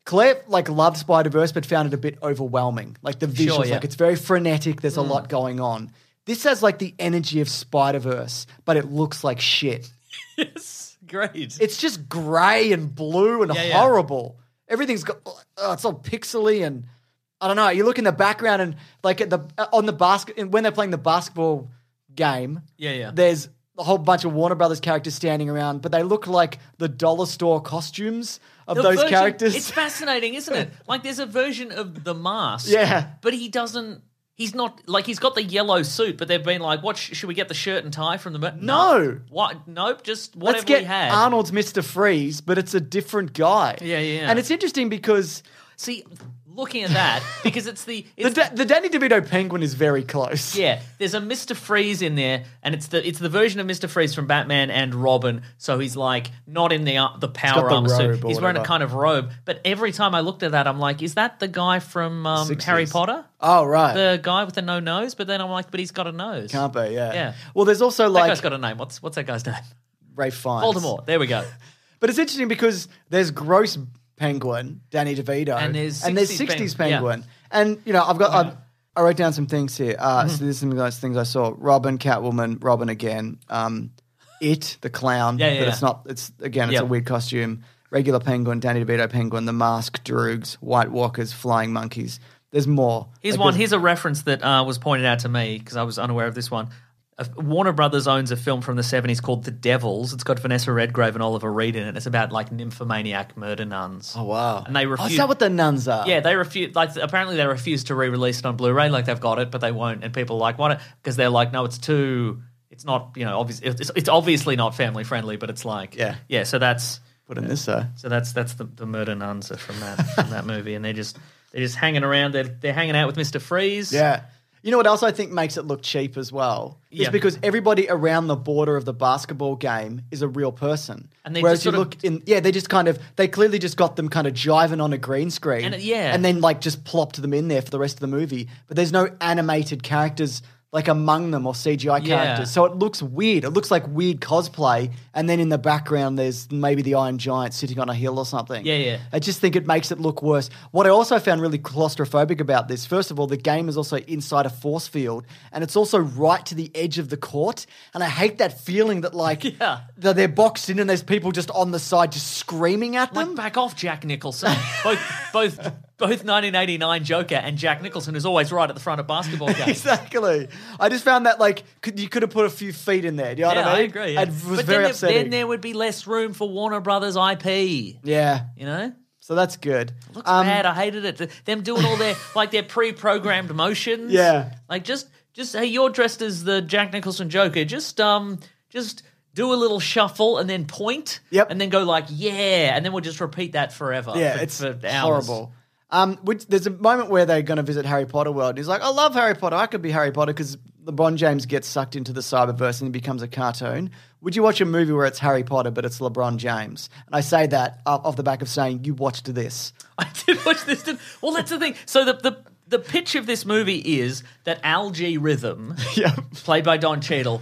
Claire like loved Spider-Verse, but found it a bit overwhelming. Like the visuals, Sure, yeah. like it's very frenetic. There's a lot going on. This has like the energy of Spider-Verse, but it looks like shit. Yes, great. It's just grey and blue and Yeah, yeah. horrible. Everything's got oh, it's all pixely and I don't know. You look in the background and like at the on the basket when they're playing the basketball game. Yeah, yeah. There's a whole bunch of Warner Brothers characters standing around, but they look like the dollar store costumes of The those version- characters. It's fascinating, isn't it? Like there's a version of the mask. Yeah. But he doesn't. He's not like he's got the yellow suit, but they've been like, "What sh- should we get the shirt and tie from the?" Mer-? No. What? Nope. Just whatever Let's get we had. Arnold's Mister Freeze, but it's a different guy. Yeah, yeah. And it's interesting because See, looking at that because it's the the, it's Da- the Danny DeVito penguin is very close. Yeah, there's a Mister Freeze in there, and it's the it's the version of Mister Freeze from Batman and Robin. So he's like not in the uh, the power got the armor robe suit. or He's wearing a whatever. kind of robe. But every time I looked at that, I'm like, is that the guy from um, sixties. Harry Potter? Oh, right. The guy with the no nose. But then I'm like, but he's got a nose. Can't be, yeah. Yeah. Well, there's also That like guy's got a name. What's what's that guy's name? Ray Fiennes. Voldemort. There we go. But it's interesting because there's gross penguin, Danny DeVito, And there's and there's sixties sixties pen- yeah. penguin. And, you know, I've got, I've, I wrote down some things here. Uh, Mm-hmm. So there's some of those things I saw. Robin, Catwoman, Robin again. Um, It, the clown. Yeah, yeah, But yeah. it's not, it's, again, it's Yep. a weird costume. Regular penguin, Danny DeVito penguin, the mask, Droogs, White Walkers, flying monkeys. There's more. Here's Like, one. there's- Here's a reference that uh, was pointed out to me because I was unaware of this one. Uh, Warner Brothers owns a film from the seventies called The Devils. It's got Vanessa Redgrave and Oliver Reed in it. It's about like nymphomaniac murder nuns. Oh, wow. And they Oh, refuse. is that what the nuns are? Yeah, they refuse. Like apparently they refuse to re-release it on Blu-ray. Like they've got it, but they won't. And people are like want it because they're like, no, it's too. It's not. You know, obviously, it's, it's obviously not family friendly. But it's like, Yeah. yeah. So that's Put in this, though. so that's that's the, the murder nuns are from that from that movie, and they're just they're just hanging around. They're they're hanging out with Mister Freeze. Yeah. You know what else I think makes it look cheap as well? Is Yeah. because everybody around the border of the basketball game is a real person. And they Whereas just you sort of- look in, yeah, they just kind of, they clearly just got them kind of jiving on a green screen. And it- yeah. And then like just plopped them in there for the rest of the movie. But there's no animated characters like among them or C G I Yeah. characters. So it looks weird. It looks like weird cosplay. And then in the background, there's maybe the Iron Giant sitting on a hill or something. Yeah, yeah. I just think it makes it look worse. What I also found really claustrophobic about this, first of all, the game is also inside a force field, and it's also right to the edge of the court. And I hate that feeling that, like, Yeah. that they're boxed in and there's people just on the side just screaming at them. Like, back off, Jack Nicholson. both, both, both nineteen eighty-nine Joker and Jack Nicholson is always right at the front of basketball games. Exactly. I just found that, like, could, you could have put a few feet in there. Do you know Yeah, what I I mean? agree. Yeah. It was but very then, upsetting. There, then there would be less room for Warner Brothers I P. yeah. You know? So that's good. Looks Um, bad. I hated it. Them doing all their like their pre-programmed motions. Yeah. Like just just hey, you're dressed as the Jack Nicholson Joker. Just um just do a little shuffle and then point. Yep. And then go like yeah, and then we'll just repeat that forever. Yeah, for- it's for hours. horrible. Um, which, there's a moment where they're going to visit Harry Potter World. And he's like, I love Harry Potter. I could be Harry Potter because LeBron James gets sucked into the cyberverse and he becomes a cartoon. Would you watch a movie where it's Harry Potter but it's LeBron James? And I say that off off the back of saying you watched this. I did watch this. Did, well, that's the thing. So the the the pitch of this movie is that Algie Rhythm, Yeah. played by Don Cheadle,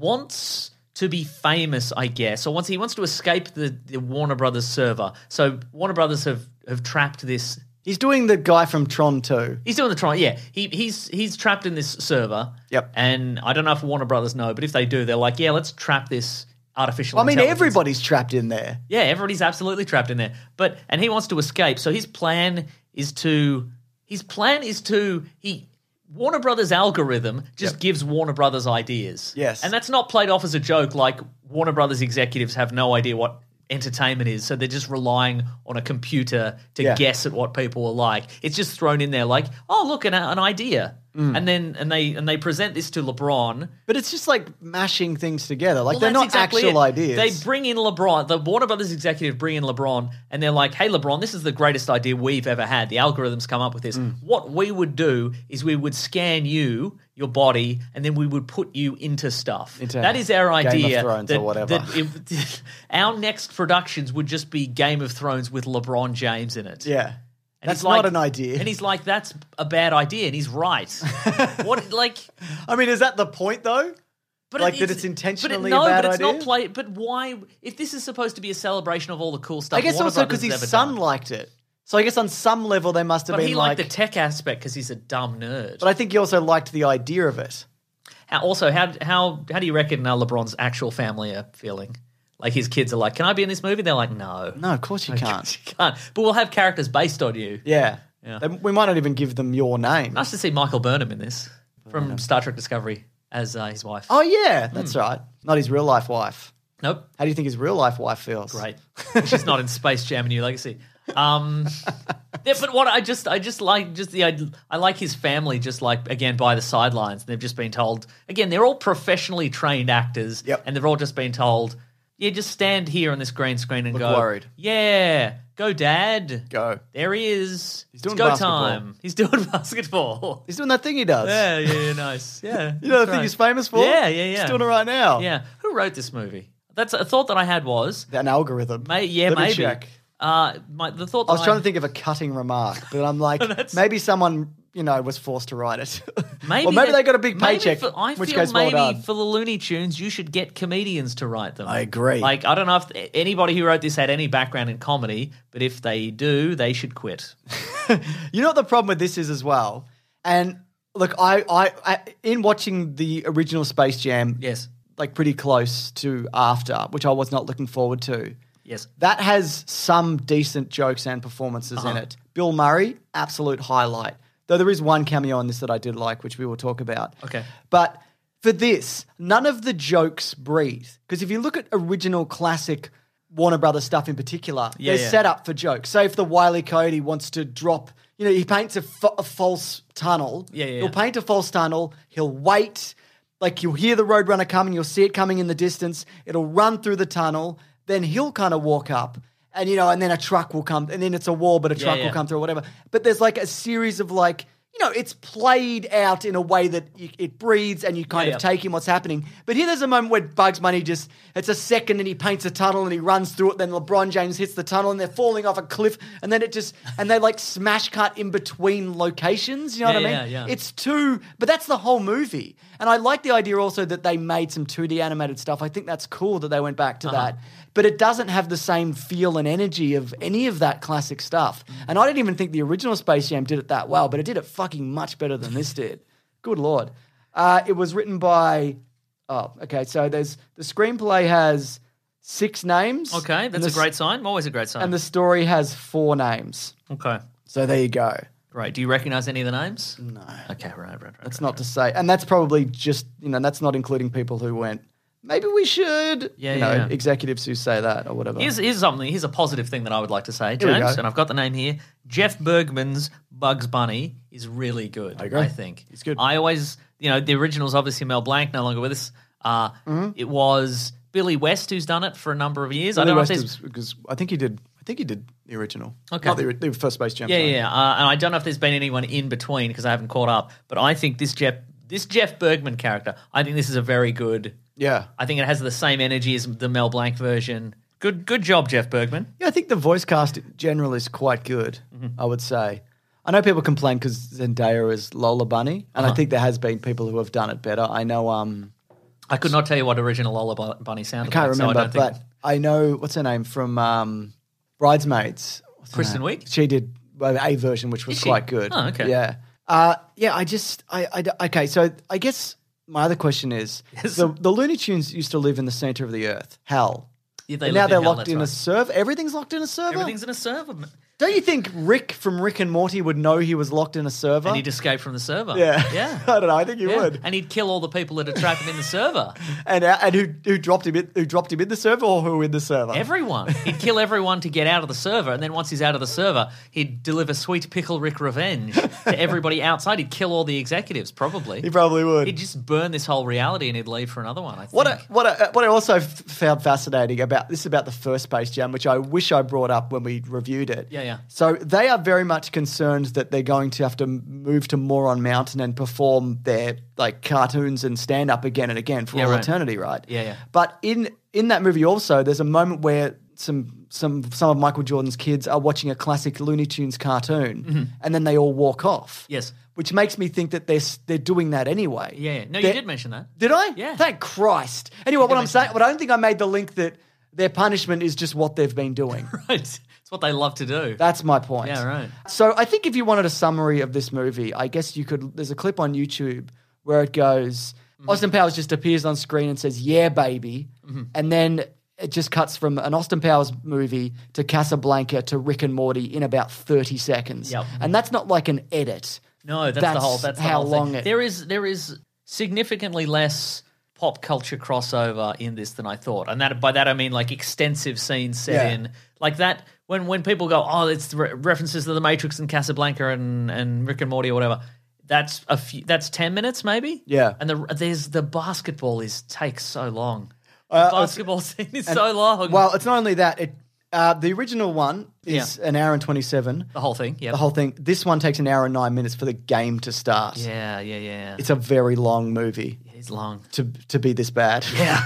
wants to be famous, I guess, or wants he wants to escape the, the Warner Brothers server. So Warner Brothers have have trapped this. He's doing the guy from Tron two. He's doing the try. Yeah, he he's he's trapped in this server. Yep. And I don't know if Warner Brothers know, but if they do, they're like, yeah, let's trap this artificial. I mean, intelligence. everybody's trapped in there. Yeah, everybody's absolutely trapped in there. But and he wants to escape. So his plan is to his plan is to he Warner Brothers algorithm just Yep. gives Warner Brothers ideas. Yes. And that's not played off as a joke like Warner Brothers executives have no idea what entertainment is, so they're just relying on a computer to Yeah. guess at what people are like. It's just thrown in there like, oh, look, an, an idea. Mm. And then and they and they present this to LeBron. But it's just like mashing things together. Like Well, they're that's not exactly actual it. ideas. They bring in LeBron. The Warner Brothers executive bring in LeBron, and they're like, "Hey, LeBron, this is the greatest idea we've ever had. The algorithms come up with this. Mm. What we would do is we would scan you, your body, and then we would put you into stuff. Into that is our Game of idea. Thrones that, or whatever. that if, our next productions would just be Game of Thrones with LeBron James in it. yeah. And That's he's like- not an idea. And he's like, "That's a bad idea," and he's right. What like? I mean, is that the point though? But Like it- that it's but it- intentionally no, a bad but it's idea? not play. But why? If this is supposed to be a celebration of all the cool stuff, I guess Warner also Brothers because his has ever son done. liked it. So I guess on some level they must have But been he like... liked the tech aspect because he's a dumb nerd. But I think he also liked the idea of it. How, also, how how how do you reckon uh, LeBron's actual family are feeling? Like his kids are like, can I be in this movie? They're like, no. No, of course you can't. You can't. But we'll have characters based on you. Yeah. Yeah. They- we might not even give them your name. Nice to see Michael Burnham in this from Star Trek Discovery as uh, his wife. Oh, yeah, that's right. Not his real life wife. Nope. How do you think his real life wife feels? Great. She's not in Space Jam: A New Legacy. Um, yeah, but what I just, I just like, just the, I, I like his family, just like again by the sidelines. They've just been told again. They're all professionally trained actors, Yep. and they've all just been told, yeah, just stand here on this green screen and Look go. worried. Yeah, go, Dad. Go. There he is. He's doing it's go basketball. time. He's doing basketball. He's doing that thing he does. Yeah, yeah, yeah, nice. Yeah, You know the that's thing right. he's famous for? Yeah, yeah, yeah. He's doing it right now. Yeah. Who wrote this movie? That's a thought that I had was, An algorithm. may, yeah, Let me maybe. check. Uh, my, the thought that I was trying to think of a cutting remark, but I'm like, That's- maybe someone, you know, was forced to write it. Maybe or maybe that- they got a big maybe paycheck, for- I in which feel case, well maybe done. for the Looney Tunes, you should get comedians to write them. I agree. Like, I don't know if anybody who wrote this had any background in comedy, but if they do, they should quit. You know what the problem with this is as well? And look, I, I, I in watching the original Space Jam, Yes. like pretty close to after, which I was not looking forward to. Yes. That has some decent jokes and performances in Uh-huh. it. Bill Murray, absolute highlight. Though there is one cameo on this that I did like, which we will talk about. Okay. But for this, none of the jokes breathe. Because if you look at original classic Warner Brothers stuff in particular, Yeah, they're yeah. set up for jokes. Say if the Wile E. Coyote wants to drop, you know, he paints a, fa- a false tunnel. Yeah, yeah, He'll yeah. paint a false tunnel. He'll wait. Like you'll hear the Roadrunner coming. You'll see it coming in the distance. It'll run through the tunnel. Then he'll kind of walk up. And, you know, and then a truck will come. And then it's a wall, but a Yeah, truck yeah. will come through or whatever. But there's like a series of like, you know, it's played out in a way that you, it breathes and you kind Yeah, of yeah. take in what's happening. But here there's a moment where Bugs Bunny just, it's a second and he paints a tunnel and he runs through it. Then LeBron James hits the tunnel and they're falling off a cliff. And then it just, and they like smash cut in between locations. You know Yeah, what I yeah, mean? yeah. It's too, but that's the whole movie. And I like the idea also that they made some two D animated stuff. I think that's cool that they went back to Uh-huh. that. But it doesn't have the same feel and energy of any of that classic stuff. And I didn't even think the original Space Jam did it that well, but it did it fucking much better than this did. Good Lord. Uh, it was written by, oh, okay, so there's, the screenplay has six names. Okay, and that's a the- great sign. Always a great sign. And the story has four names. okay. So there you go. Great. Do you recognize any of the names? No. Okay, right, right, right. That's right, not to say, and that's probably just, you know, that's not including people who went, maybe we should, Yeah, you know, yeah. executives who say that or whatever. Here's, here's something. Here's a positive thing that I would like to say, Here we James, go. and I've got the name here. Jeff Bergman's Bugs Bunny is really good. I agree. think He's good. I always, you know, the original's obviously Mel Blanc, no longer with us. Uh, It was Billy West who's done it for a number of years. I Billy don't know West if is, because I think he did, I think he did the original. Okay. Not the, the first Space Jam. Yeah, sorry. yeah, uh, and I don't know if there's been anyone in between because I haven't caught up. But I think this Jeff, this Jeff Bergman character, I think this is a very good. Yeah. I think it has the same energy as the Mel Blanc version. Good, good job, Jeff Bergman. Yeah, I think the voice cast in general is quite good, Mm-hmm. I would say. I know people complain because Zendaya is Lola Bunny, and Uh-huh. I think there has been people who have done it better. I know, um, I could not tell you what original Lola Bu- Bunny I sounded can't like. so I remember, don't think- but I know, what's her name from um, Bridesmaids? What's her Kristen name? Wiig? She did well, a version, which was Is she? quite good. Oh, okay. Yeah. Uh, yeah, I just, I, I, okay, so I guess my other question is, Yes. the, the Looney Tunes used to live in the center of the earth, hell. Yeah, they And now lived they're in hell, locked that's in a right. server. Everything's locked in a server. Everything's in a server. Don't you think Rick from Rick and Morty would know he was locked in a server? And he'd escape from the server. yeah, Yeah. I don't know. I think he Yeah. would. And he'd kill all the people that had trapped him in the server. And uh, and who who dropped him in, who dropped him in the server or who in the server? Everyone. He'd kill everyone to get out of the server. And then once he's out of the server, he'd deliver Sweet Pickle Rick revenge to everybody outside. He'd kill all the executives, probably. He probably would. He'd just burn this whole reality and he'd leave for another one, I think. What I, what I, what I also f- found fascinating about this is about the first Space Jam, which I wish I brought up when we reviewed it. Yeah, yeah. So they are very much concerned that they're going to have to move to Moron Mountain and perform their like cartoons and stand up again and again for Yeah, all right. eternity, right? Yeah, yeah. But in in that movie also, there's a moment where some some some of Michael Jordan's kids are watching a classic Looney Tunes cartoon, Mm-hmm. and then they all walk off. Yes. Which makes me think that they're s- they're doing that anyway. Yeah, yeah. No, you They're- did mention that. Did I? Yeah. Thank Christ. Anyway, what I'm mention saying, that. but I don't think I made the link that their punishment is just what they've been doing. Right. It's what they love to do. That's my point. Yeah, right. So I think if you wanted a summary of this movie, I guess you could. There's a clip on YouTube where it goes, mm-hmm. Austin Powers just appears on screen and says, "Yeah, baby," mm-hmm. and then it just cuts from an Austin Powers movie to Casablanca to Rick and Morty in about thirty seconds. Yep. And that's not like an edit. No, that's, that's the whole. That's the how whole long thing. it. There is there is significantly less pop culture crossover in this than I thought, and that by that I mean like extensive scenes set Yeah. in like that. When when people go, oh, it's re- references to the Matrix and Casablanca and, and Rick and Morty or whatever. That's a few. That's ten minutes maybe. Yeah. And the there's the basketball is takes so long. The Uh, basketball scene is and- so long. Well, it's not only that. It uh, the original one is Yeah. an hour and twenty-seven. The whole thing. Yeah. The whole thing. This one takes an hour and nine minutes for the game to start. Yeah, yeah, yeah. It's a very long movie. It is long. To to be this bad. Yeah.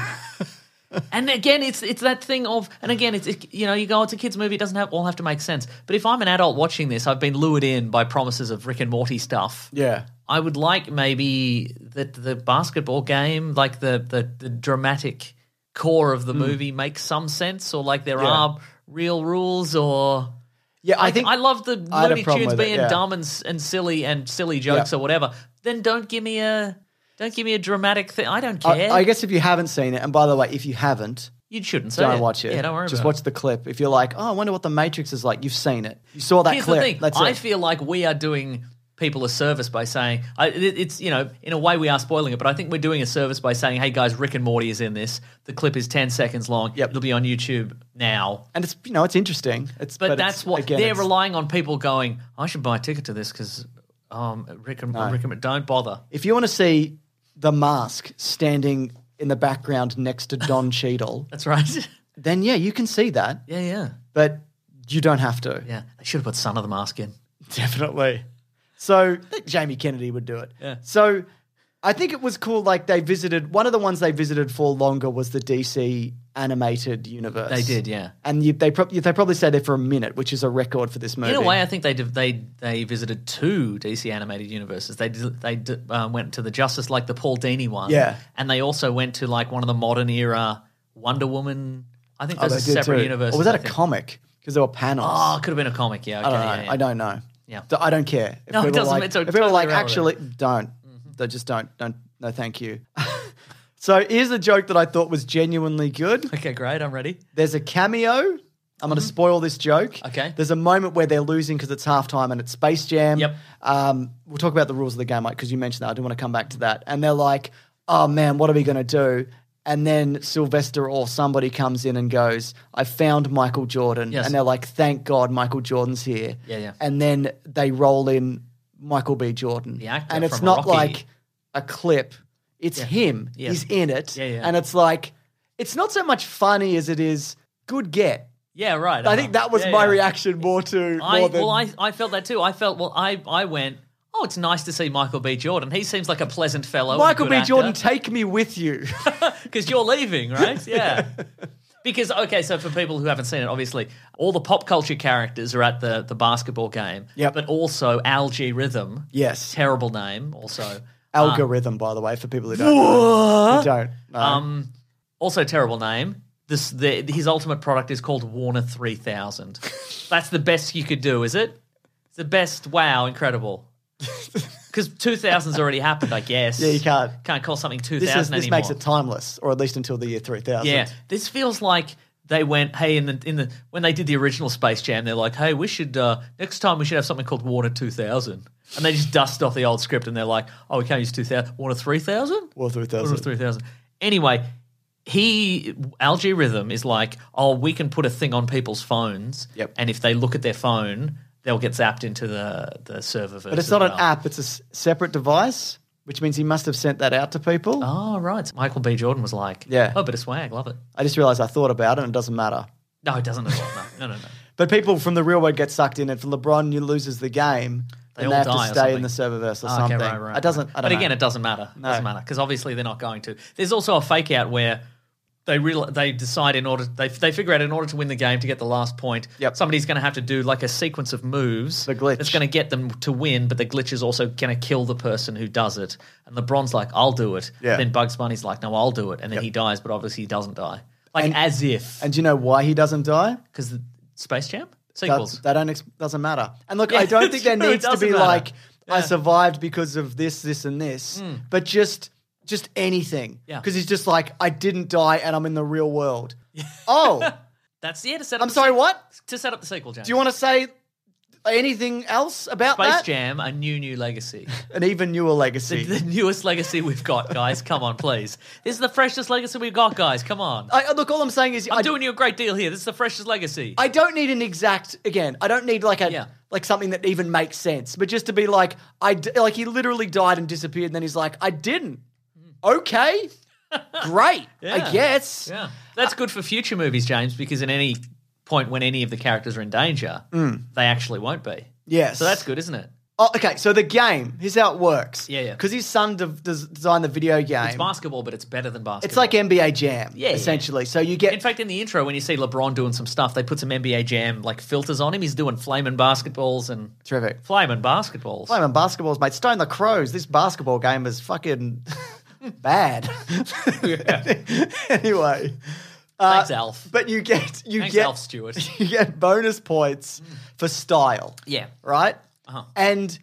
And again, it's it's that thing of, and again, it's it, you know, you go, it's a kids' movie, it doesn't have, all have to make sense. But if I'm an adult watching this, I've been lured in by promises of Rick and Morty stuff. Yeah. I would like maybe that the basketball game, like the the, the dramatic core of the movie, makes some sense, or like there Yeah. are real rules, or Yeah, I like, think I love the I had a Looney problem Tunes with it, being yeah. dumb and s- and silly and silly jokes Yeah. or whatever. Then don't give me a don't give me a dramatic thing. I don't I, care. I guess if you haven't seen it, and by the way, if you haven't, you shouldn't say don't it. watch it. Yeah, don't worry Just about watch it. the clip. If you're like, oh, I wonder what the Matrix is like, you've seen it. You saw that Here's clip. the thing. That's I it. feel like we are doing people a service by saying I, it, it's you know in a way we are spoiling it, but I think we're doing a service by saying, hey guys, Rick and Morty is in this. The clip is ten seconds long. Yep. It'll be on YouTube now. And it's you know it's interesting. It's But, but that's it's, what again, they're it's- relying on people going, I should buy a ticket to this because um, Rick and No. Rick and don't bother. If you want to see the Mask standing in the background next to Don Cheadle, That's right. then yeah, you can see that. yeah, yeah, But you don't have to. yeah. They should have put Son of the Mask in. Definitely. So I think Jamie Kennedy would do it. Yeah. So I think it was cool. Like they visited, one of the ones they visited for longer was the D C animated universe. They did, yeah. And you, they, pro- they probably stayed there for a minute, which is a record for this movie. In a way, I think they did, they they visited two D C animated universes. They did, they did, uh, went to the Justice, like the Paul Dini one, Yeah. and they also went to like one of the modern era Wonder Woman. I think Oh, those they are did separate too. universes. Or was that I a think. comic? Because there were panels. Oh, it could have been a comic. Yeah, okay, I don't know. yeah, yeah. I don't know. Yeah. So I don't care. If No, it people are doesn't- Like, it's if people are totally like, irrelevant. actually, don't. They just don't. Don't. No, thank you. So here's a joke that I thought was genuinely good. Okay, great. I'm ready. There's a cameo. I'm going to spoil this joke. Mm-hmm. Okay. There's a moment where they're losing because it's halftime and it's Space Jam. Yep. Um, we'll talk about the rules of the game, Mike, because you mentioned that. I do want to come back to that. And they're like, oh, man, what are we going to do? And then Sylvester or somebody comes in and goes, I found Michael Jordan. Yes. And they're like, thank God Michael Jordan's here. Yeah, yeah. And then they roll in Michael B. Jordan. The actor and it's from not Rocky. like a clip. It's Yeah. him. Yeah. He's in it. Yeah, yeah. And it's like, it's not so much funny as it is good get. Yeah, right. I think that was Yeah, my yeah. reaction more to I, more than well, I, I felt that too. I felt, well, I, I went, oh, it's nice to see Michael B. Jordan. He seems like a pleasant fellow. Michael B. Jordan, take me with you. Because you're leaving, right? Yeah. Because, okay, so for people who haven't seen it, obviously, all the pop culture characters are at the, the basketball game. Yep. But also Algae Rhythm. Yes. Terrible name, also. Algorithm, by the way, for people who don't know. Who don't know. Um, also terrible name. This the, his ultimate product is called Warner three thousand. That's the best you could do, is it? It's the best. Wow, incredible. Because two thousand's already happened, I guess. Yeah, you can't. Can't call something two this is, thousand this anymore. makes it timeless, or at least until the year three thousand. Yeah, this feels like they went, hey, in the in the when they did the original Space Jam, they're like, hey, we should uh, next time we should have something called Warner two thousand, and they just dust off the old script, and they're like, oh, we can't use two thousand, Warner three thousand, Warner three thousand. Warner three thousand. Anyway, he Algae Rhythm is like, oh, we can put a thing on people's phones, Yep. and if they look at their phone, they'll get zapped into the the server. But it's not an app, it's a s- separate device, which means he must have sent that out to people. Oh, right. Michael B. Jordan was like, Yeah. oh, bit of swag, love it. I just realized I thought about it and it doesn't matter. No, it doesn't at all. No, no, no. no. But people from the real world get sucked in, and if LeBron you loses the game, They then all they have die to or stay in something. the serververse or Okay, something. right, right, it doesn't. right. I don't but again, know. it doesn't matter. It No. doesn't matter because obviously they're not going to. There's also a fake out where they real they decide in order they they figure out in order to win the game to get the last point. Yep. Somebody's going to have to do like a sequence of moves. The glitch. That's going to get them to win, but the glitch is also going to kill the person who does it. And LeBron's like, "I'll do it." Yeah. Then Bugs Bunny's like, "No, I'll do it." And then Yep. he dies, but obviously he doesn't die. Like And- as if. And do you know why he doesn't die? Because the Space Jam? That, Sequels. that don't ex- doesn't matter. And look, Yeah, I don't think there true, it needs to doesn't be matter. like I Yeah. survived because of this, this, and this, but just just anything. Yeah. Because he's just like I didn't die and I'm in the real world. Oh, That's yeah, to set up I'm the sorry. sequel. What? To set up the sequel, James. Do you want to say anything else about Space that? Jam, a new, new legacy. An even newer legacy. The newest legacy we've got, guys. Come on, please. This is the freshest legacy we've got, guys. Come on. I, look, all I'm saying is I'm I, doing you a great deal here. This is the freshest legacy. I don't need an exact. Again, I don't need like a Yeah. like something that even makes sense. But just to be like, I d- like he literally died and disappeared, and then he's like, I didn't. Okay, great. Yeah. I guess. Yeah. That's good for future movies, James, because at any point when any of the characters are in danger, they actually won't be. Yes. So that's good, isn't it? Oh, okay, so the game, here's how it works. Yeah, yeah. Because his son de- des- designed the video game. It's basketball, but it's better than basketball. It's like N B A Jam, Yeah, yeah. essentially. So you get In fact, in the intro, when you see LeBron doing some stuff, they put some N B A Jam like filters on him. He's doing flaming basketballs and terrific. flaming basketballs. Flaming basketballs, mate. Stone the Crows. This basketball game is fucking bad. Anyway. Thanks, Alf. But you get you Thanks, get Alf Stewart. you get bonus points for style. Yeah. Right? Uh-huh. And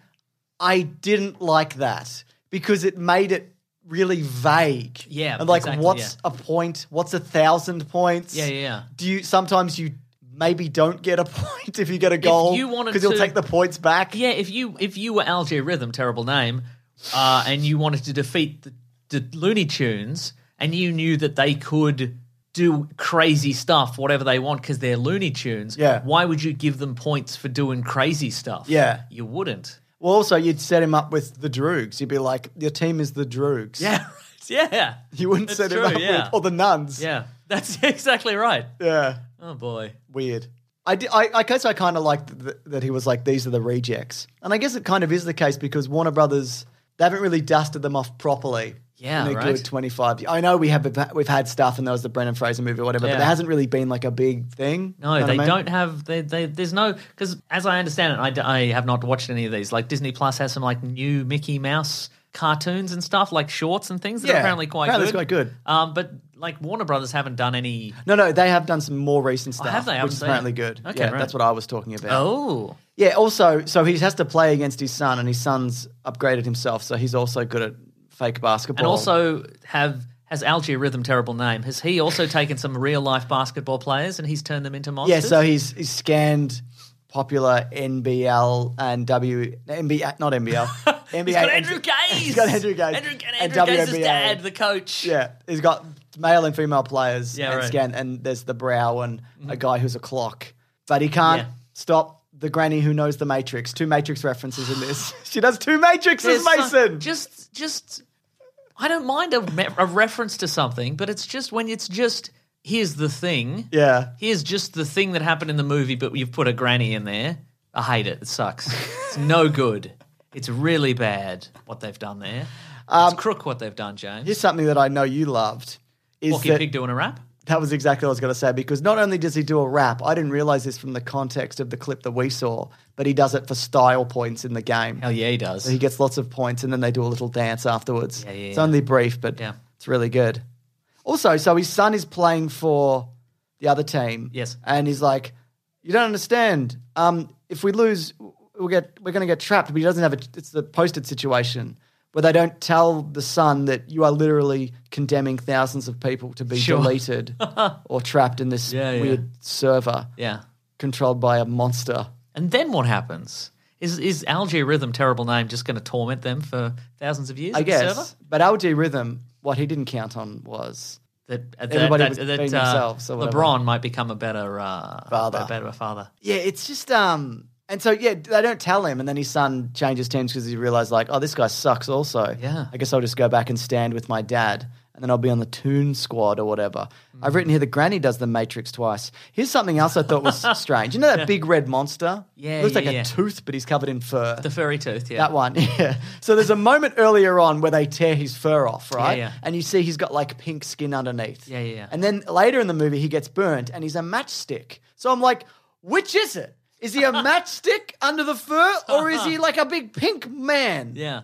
I didn't like that because it made it really vague. Yeah, And like exactly, what's yeah. a point? What's a thousand points? Yeah, yeah, yeah. Do you sometimes you maybe don't get a point if you get a goal you wanted because you'll to- take the points back? Yeah, if you if you were Algae Rhythm, terrible name, uh, and you wanted to defeat the, the Looney Tunes, and you knew that they could do crazy stuff, whatever they want, because they're Looney Tunes, Yeah. why would you give them points for doing crazy stuff? Yeah. You wouldn't. Well, also you'd set him up with the Droogs. You'd be like, your team is the Droogs. Yeah, right. Yeah. You wouldn't That's set true, him up yeah. with or the nuns. Yeah, that's exactly right. Yeah. Oh, boy. Weird. I, di- I, I guess I kind of liked th- that he was like, these are the rejects. And I guess it kind of is the case because Warner Brothers, they haven't really dusted them off properly. Yeah, in a right. good twenty-five years. I know we have we've had stuff and there was the Brendan Fraser movie or whatever, but Yeah. there hasn't really been like a big thing. No, You know they what I mean? don't have. They, they, there's no because as I understand it, I, d- I have not watched any of these. Like Disney Plus has some like new Mickey Mouse cartoons and stuff, like shorts and things that are Yeah, apparently quite apparently good. it's quite good. Um, but like Warner Brothers haven't done any. No, no, they have done some more recent stuff, Oh, have they? I which haven't is seen apparently it. good. Okay, yeah, right. that's what I was talking about. Oh, Yeah, also, so he has to play against his son, and his son's upgraded himself, so he's also good at fake basketball. and also have has Algae Rhythm terrible name? Has he also taken some real life basketball players and he's turned them into monsters? yeah, so he's he's scanned popular N B L and W N B A, not N B L. N B A He's got and- Andrew Gaze. He's got Andrew Gaze. Andrew, and Andrew Gaze's W N B A. dad, the coach. Yeah, he's got male and female players. Yeah, and right. scan, and there's the brow and a guy who's a clock, but he can't Yeah. stop the granny who knows the Matrix. Two Matrix references in this. She does two Matrixes, There's some- Mason. just, just, I don't mind a, me- a reference to something, but it's just when it's just here's the thing. yeah. Here's just the thing that happened in the movie, but you've put a granny in there. I hate it. It sucks. It's no good. It's really bad what they've done there. It's crook what they've done, James. Here's something that I know you loved. Is Porky that, Pig doing a rap? that was exactly what I was going to say, because not only does he do a rap, I didn't realize this from the context of the clip that we saw, but he does it for style points in the game. Hell yeah, he does. So he gets lots of points, and then they do a little dance afterwards. Yeah, yeah, it's yeah. only brief, but Yeah. it's really good. Also, so his son is playing for the other team. Yes. And he's like, you don't understand. Um, if we lose, we'll get, we're going to get trapped. But he doesn't have a, it's the posted situation where they don't tell the son that you are literally condemning thousands of people to be Sure. deleted or trapped in this Yeah, yeah. weird server Yeah. controlled by a monster. And then what happens? Is is Algae Rhythm, terrible name, just going to torment them for thousands of years? I at the guess. server? But L G Rhythm, what he didn't count on was That, that, Everybody that, was that, being uh, themselves or whatever. LeBron might become a better uh, Father. a better father. yeah, it's just um, and so yeah, they don't tell him, and then his son changes teams because he realized like, oh, this guy sucks. Also, Yeah. I guess I'll just go back and stand with my dad, and then I'll be on the Toon Squad or whatever. I've written here that Granny does the Matrix twice. Here's something else I thought was strange. You know that big red monster? Yeah, looks yeah, like yeah. a tooth, but he's covered in fur. The furry tooth, yeah. That one, yeah. So there's a moment earlier on where they tear his fur off, right? Yeah, yeah. And you see he's got like pink skin underneath. Yeah, yeah, yeah. And then later in the movie, he gets burnt and he's a matchstick. So I'm like, which is it? Is he a matchstick under the fur or is he like a big pink man? Yeah.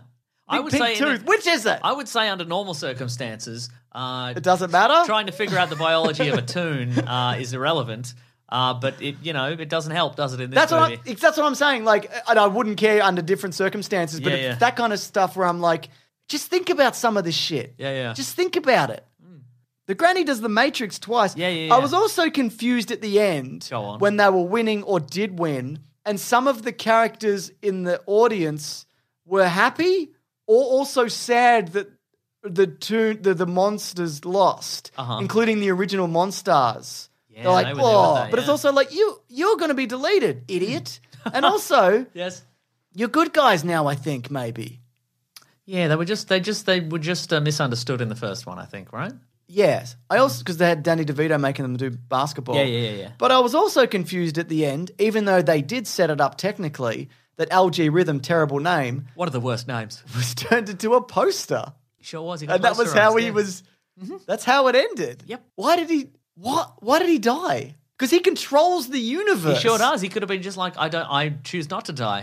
I Big would pink say in tooth. a- Which is it? I would say under normal circumstances, uh, It doesn't matter? trying to figure out the biology of a toon uh, is irrelevant. Uh, but it, you know, it doesn't help, does it? In this That's what, movie, I'm, that's what I'm saying. Like, and I wouldn't care under different circumstances, but Yeah, it's yeah. that kind of stuff where I'm like, just think about some of this shit. Yeah, yeah. Just think about it. The granny does the Matrix twice. Yeah, yeah, yeah. I was also confused at the end Go on. when they were winning or did win, and some of the characters in the audience were happy or also sad that the two the, the monsters lost, Uh-huh. including the original Monstars. Yeah, They're like, they were there with oh, that, but it's yeah. also like you you're going to be deleted, idiot. And also, yes. you're good guys now. I think maybe. Yeah, they were just they just they were just uh, misunderstood in the first one, I think, right? Yes. I also, because they had Danny DeVito making them do basketball. Yeah, yeah, yeah, yeah. But I was also confused at the end, even though they did set it up technically, that L G Rhythm, terrible name, One of the worst names. was turned into a poster. Sure was. He got And that was how posterized, he yeah. was, that's how it ended. Yep. Why did he, what, why did he die? Because he controls the universe. He sure does. He could have been just like, I don't. I choose not to die.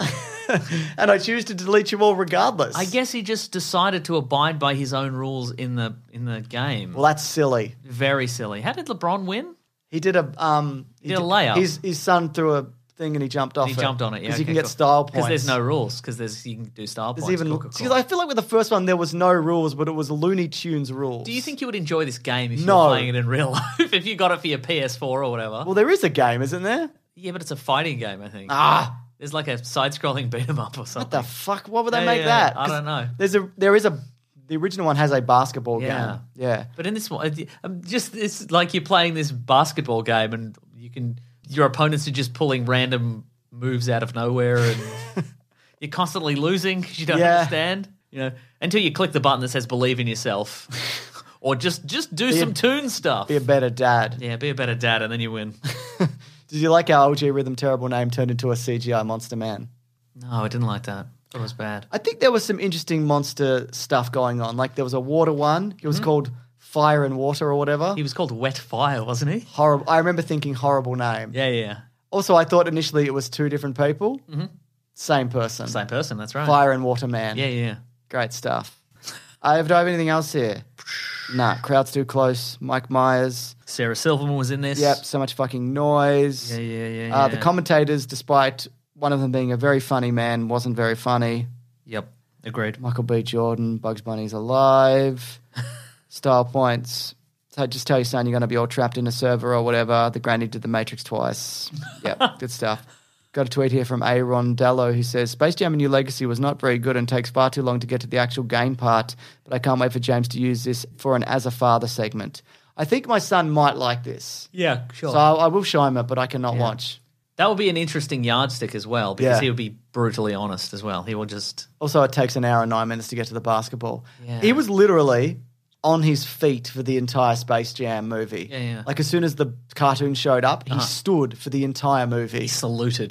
And I choose to delete you all regardless. I guess he just decided to abide by his own rules in the in the game. Well, that's silly. Very silly. How did LeBron win? He did a, um, He did a layup. His, his son threw a thing and he jumped off He it. jumped on it. Yeah, Because you okay, can get cool. style points. Because there's no rules. Because there's you can do style There's points. even Cool, cool, because cool. I feel like with the first one there was no rules, but it was Looney Tunes rules. Do you think you would enjoy this game if you No. were playing it in real life? If you got it for your P S four or whatever? Well, there is a game, isn't there? Yeah, but it's a fighting game, I think. Ah, There's like a side-scrolling beat 'em up or something. what the fuck? Why would they Yeah, make yeah, that? I 'Cause don't know. There's a there is a the original one has a basketball Yeah. game. Yeah. But in this one, um, just it's like you're playing this basketball game, and you can your opponents are just pulling random moves out of nowhere, and you're constantly losing because you don't Yeah. understand. You know, until you click the button that says "Believe in yourself," or just just do Be a- some toon stuff. Be a better dad. Yeah, be a better dad, and then you win. Did you like how L G Rhythm, terrible name, turned into a C G I monster man? No, I didn't like that. Thought it was bad. I think there was some interesting monster stuff going on. Like there was a water one. It Mm-hmm. was called Fire and Water or whatever. He was called Wet Fire, wasn't he? Horrible. I remember thinking horrible name. Yeah, yeah. Also, I thought initially it was two different people. Mm-hmm. Same person. Same person. That's right. Fire and Water Man. Yeah, yeah. Great stuff. Uh, do I have anything else here? Nah, crowd's too close. Mike Myers. Sarah Silverman was in this. Yep, so much fucking noise. Yeah, yeah, yeah. Uh, yeah. the commentators, despite one of them being a very funny man, wasn't very funny. Yep. Agreed. Michael B. Jordan, Bugs Bunny's alive. Style points. So just tell your son you're going to be all trapped in a server or whatever. The granny did the Matrix twice. Yep, good stuff. Got a tweet here from A. Rondello who says, Space Jam: A New Legacy was not very good and takes far too long to get to the actual game part, but I can't wait for James to use this for an As a Father segment. I think my son might like this. Yeah, sure. So I, I will show him it, but I cannot Yeah. watch. That would be an interesting yardstick as well, because Yeah. he would be brutally honest as well. He will just Also, it takes an hour and nine minutes to get to the basketball. Yeah. He was literally on his feet for the entire Space Jam movie. Yeah, yeah. Like as soon as the cartoon showed up, he Uh-huh. stood for the entire movie. he saluted.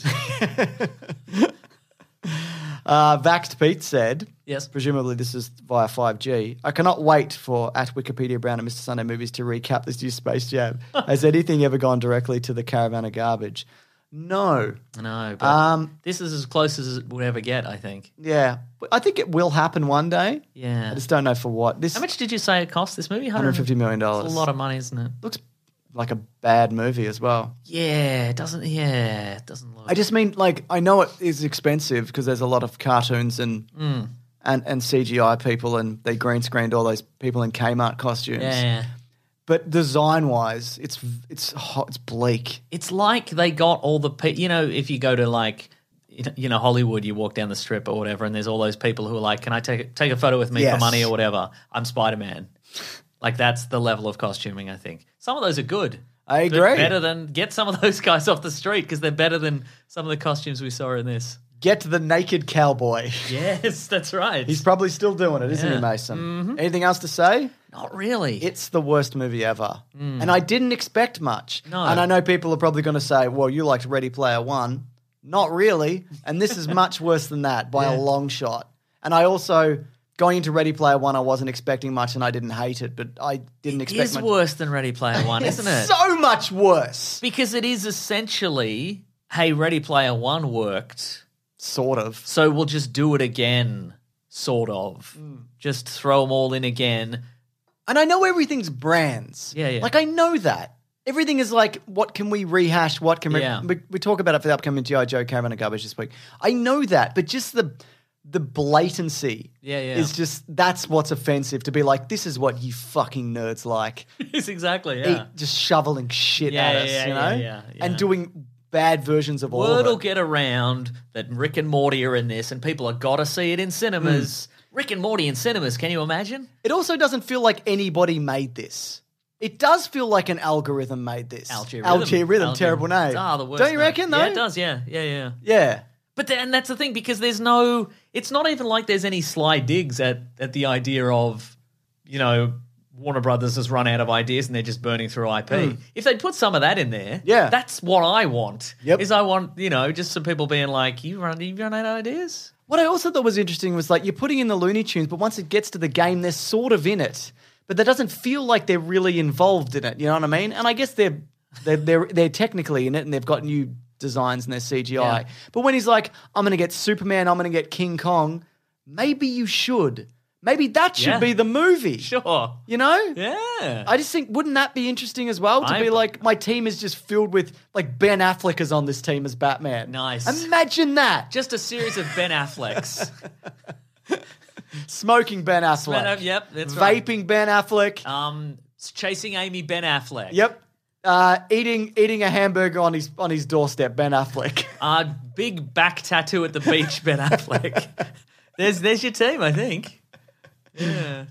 Uh, Vaxed Pete said, Yes. presumably this is via five G, I cannot wait for at Wikipedia Brown and Mister Sunday Movies to recap this new Space Jam. Has anything ever gone directly to the caravan of garbage? No. No, but Um, this is as close as it would ever get, I think. Yeah. I think it will happen one day. Yeah. I just don't know for what. This How much did you say it cost, this movie? one hundred fifty million dollars. It's a lot of money, isn't it? Looks like a bad movie as well. Yeah, it doesn't, yeah, it doesn't look. I just mean, like, I know it is expensive because there's a lot of cartoons and Mm. and, and C G I people and they green screened all those people in Kmart costumes. Yeah. But design wise, it's it's hot, it's bleak. It's like they got all the, pe- you know, if you go to like, you know- you know, Hollywood, you walk down the strip or whatever, and there's all those people who are like, can I take a, take a photo with me Yes. for money or whatever? I'm Spider-Man. Like that's the level of costuming, I think. Some of those are good. I But agree. better than, get some of those guys off the street because they're better than some of the costumes we saw in this. Get the naked cowboy. Yes, that's right. He's probably still doing it, isn't Yeah. he, Mason? Anything else to say? Not really. It's the worst movie ever. And I didn't expect much. No. And I know people are probably going to say, well, you liked Ready Player One. Not really. And this is much worse than that by a long shot. And I also, going into Ready Player One, I wasn't expecting much and I didn't hate it, but I didn't It expect is much. worse than Ready Player One, It's isn't it? so much worse. Because it is essentially, hey, Ready Player One worked, Sort of. so we'll just do it again. sort of. Just throw them all in again. And I know everything's brands. Yeah, yeah. Like, I know that. Everything is like, what can we rehash? What can we... Yeah. We, we talk about it for the upcoming G I. Joe Caravan of Garbage this week. I know that, but just the the blatancy Yeah, yeah. is just... That's what's offensive, to be like, this is what you fucking nerds like. Yes, exactly, yeah. Eat- just shoveling shit Yeah, at us, yeah, you know? yeah, yeah, yeah. And doing bad versions of all Word of will it. get around that Rick and Morty are in this and people have got to see it in cinemas. Hmm. Rick and Morty in cinemas, can you imagine? It also doesn't feel like anybody made this. It does feel like an algorithm made this. Algorithm. Algorithm, Algorithm. terrible name. Ah, the worst Don't you name. reckon, though? Yeah, it does, yeah. Yeah, yeah. Yeah. But then that's the thing, because there's no, it's not even like there's any sly digs at, at the idea of, you know, Warner Brothers has run out of ideas and they're just burning through I P. Mm. If they'd put some of that in there, Yeah. that's what I want. Yep. Is I want, you know, just some people being like, you run, you run out of ideas? What I also thought was interesting was like you're putting in the Looney Tunes, but once it gets to the game, they're sort of in it. But that doesn't feel like they're really involved in it. You know what I mean? And I guess they're they're they're, they're technically in it, and they've got new designs and their C G I. Yeah. But when he's like, "I'm going to get Superman, I'm going to get King Kong," maybe you should. Maybe that should Yeah. be the movie. Sure. You know? Yeah. I just think, wouldn't that be interesting as well? To I- be like, my team is just filled with, like, Ben Affleck is on this team as Batman. Nice. Imagine that. Just a series of Ben Afflecks. Smoking Ben Affleck. Ben Aff- yep, that's right. Vaping Ben Affleck. Um, Chasing Amy Ben Affleck. Yep. Uh, eating eating a hamburger on his on his doorstep, Ben Affleck. Uh, big back tattoo at the beach, Ben Affleck. there's there's your team, I think. Yeah.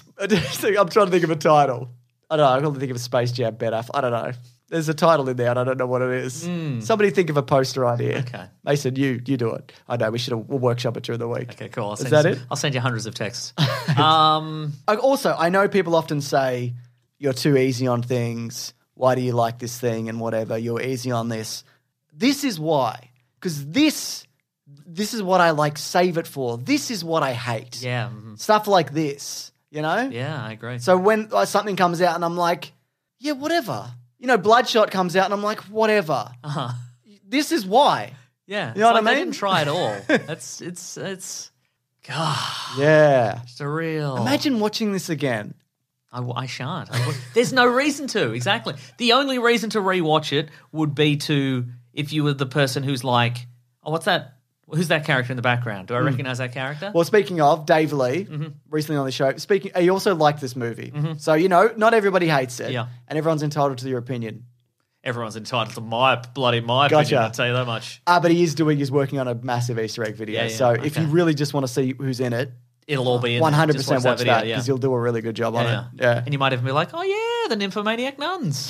I'm trying to think of a title. I don't know. I'm trying to think of a Space Jam Ben Affleck. I don't know. There's a title in there, and I don't know what it is. Somebody think of a poster idea. Okay. Mason, you you do it. I know. We should have, we'll workshop it during the week. Okay, cool. I'll Is send that you, it? I'll send you hundreds of texts. um, I- Also, I know people often say you're too easy on things. Why do you like this thing and whatever? You're easy on this. This is why. Because this, this is what I like save it for. This is what I hate. yeah. mhm. Stuff like this, you know? Yeah, I agree. So when uh, something comes out and I'm like, yeah, whatever. You know, Bloodshot comes out and I'm like, whatever. uh-huh. This is why. Yeah. You know it's what like I They mean? didn't try at all. That's it's it's God, Yeah. it's a real. Imagine watching this again. I, I shan't. I would- There's no reason to. Exactly. The only reason to rewatch it would be to if you were the person who's like, oh, what's that? Who's that character in the background? Do I recognize that character? Well, speaking of Dave Lee, Mm-hmm. recently on the show, speaking, he also liked this movie. So, you know, not everybody hates it. Yeah. And everyone's entitled to their opinion. Everyone's entitled to my bloody my Gotcha. opinion. I'll tell you that much. Ah, but he is doing, he's working on a massive Easter egg video. Yeah, yeah, so if okay. you really just want to see who's in it, It'll all be in one hundred Just percent watch video, that yeah. because he'll do a really good job on Yeah. it. Yeah. And you might even be like, oh, yeah, the nymphomaniac nuns.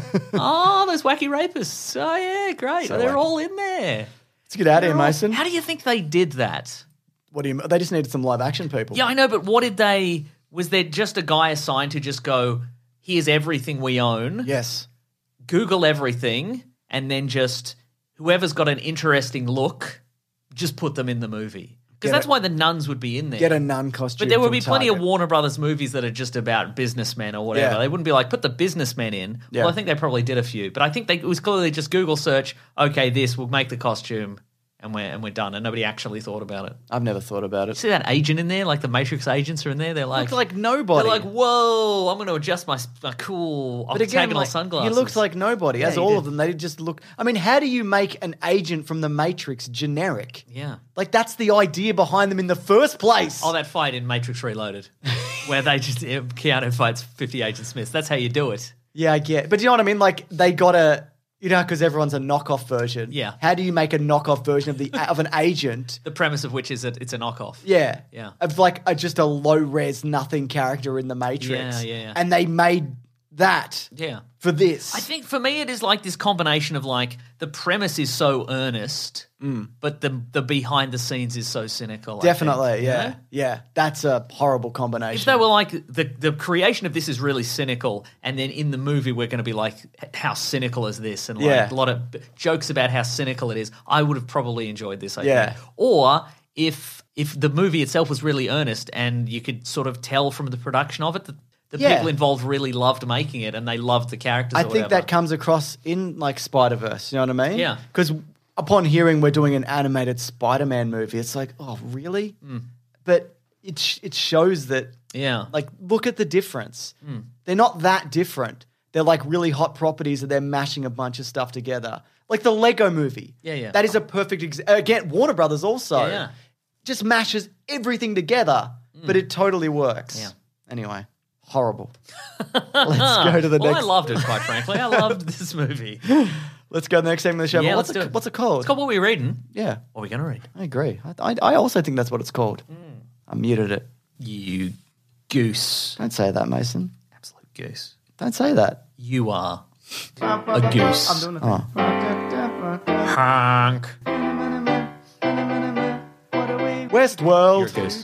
oh, those wacky rapists. Oh, yeah, great. So They're wacky. all in there. Let's get out of They're here, all- Mason. How do you think they did that? What do you? They just needed some live action people. Yeah, I know, but what did they... Was there just a guy assigned to just go, here's everything we own, Yes. Google everything, and then just whoever's got an interesting look, just put them in the movie? Because Get that's it. why the nuns would be in there. Get a nun costume. But there would from be plenty of Target. Warner Brothers movies that are just about businessmen or whatever. Yeah. They wouldn't be like, put the businessmen in. Yeah. Well, I think they probably did a few. But I think they, it was clearly just Google search, okay, this, we'll make the costume, and we're, and we're done. And nobody actually thought about it. I've never thought about it. See that agent in there? Like the Matrix agents are in there? They're like... Look like nobody. They're like, whoa, I'm going to adjust my, my cool But again, octagonal like, sunglasses. he looks like nobody, Yeah, as he all did. of them. They just look. I mean, how do you make an agent from the Matrix generic? Yeah. Like that's the idea behind them in the first place. Oh, that fight in Matrix Reloaded, where they just Keanu fights fifty Agent Smiths. That's how you do it. Yeah, I get. But you know what I mean? Like they got a, you know, because everyone's a knockoff version. Yeah. How do you make a knockoff version of the of an agent? The premise of which is that it's a knockoff. Yeah. Yeah. Of like a, just a low res nothing character in the Matrix. Yeah, yeah, yeah. And they made that Yeah. for this. I think for me it is like this combination of like the premise is so earnest, but the the behind the scenes is so cynical. I Definitely, think, you yeah. know? Yeah. That's a horrible combination. If they were like the the creation of this is really cynical, and then in the movie we're going to be like, how cynical is this? And like Yeah. a lot of b- jokes about how cynical it is. I would have probably enjoyed this. I Yeah. think. Or if if the movie itself was really earnest, and you could sort of tell from the production of it that the Yeah. people involved really loved making it, and they loved the characters. I or think whatever. that comes across in like Spider Verse. You know what I mean? Yeah. Because upon hearing we're doing an animated Spider Man movie, it's like, oh, really? Hmm. But it sh- it shows that. Yeah. Like, look at the difference. Mm. They're not that different. They're like really hot properties that they're mashing a bunch of stuff together. Like the Lego movie. Yeah, yeah. That is a perfect example. Again, Warner Brothers also Yeah, yeah. just mashes everything together, but it totally works. Yeah. Anyway, horrible. Let's go to the well, next. I loved it, quite frankly. I loved this movie. Let's go to the next segment of the show. Yeah, But what's, let's it, do it. what's it called? It's called What We're Reading. Yeah. What are we going to read? I agree. I, I, I also think that's what it's called. I muted it. You goose. Don't say that, Mason. Absolute goose. Don't say that. You are a goose. I'm doing the thing. Oh. Honk. Westworld. You're a goose.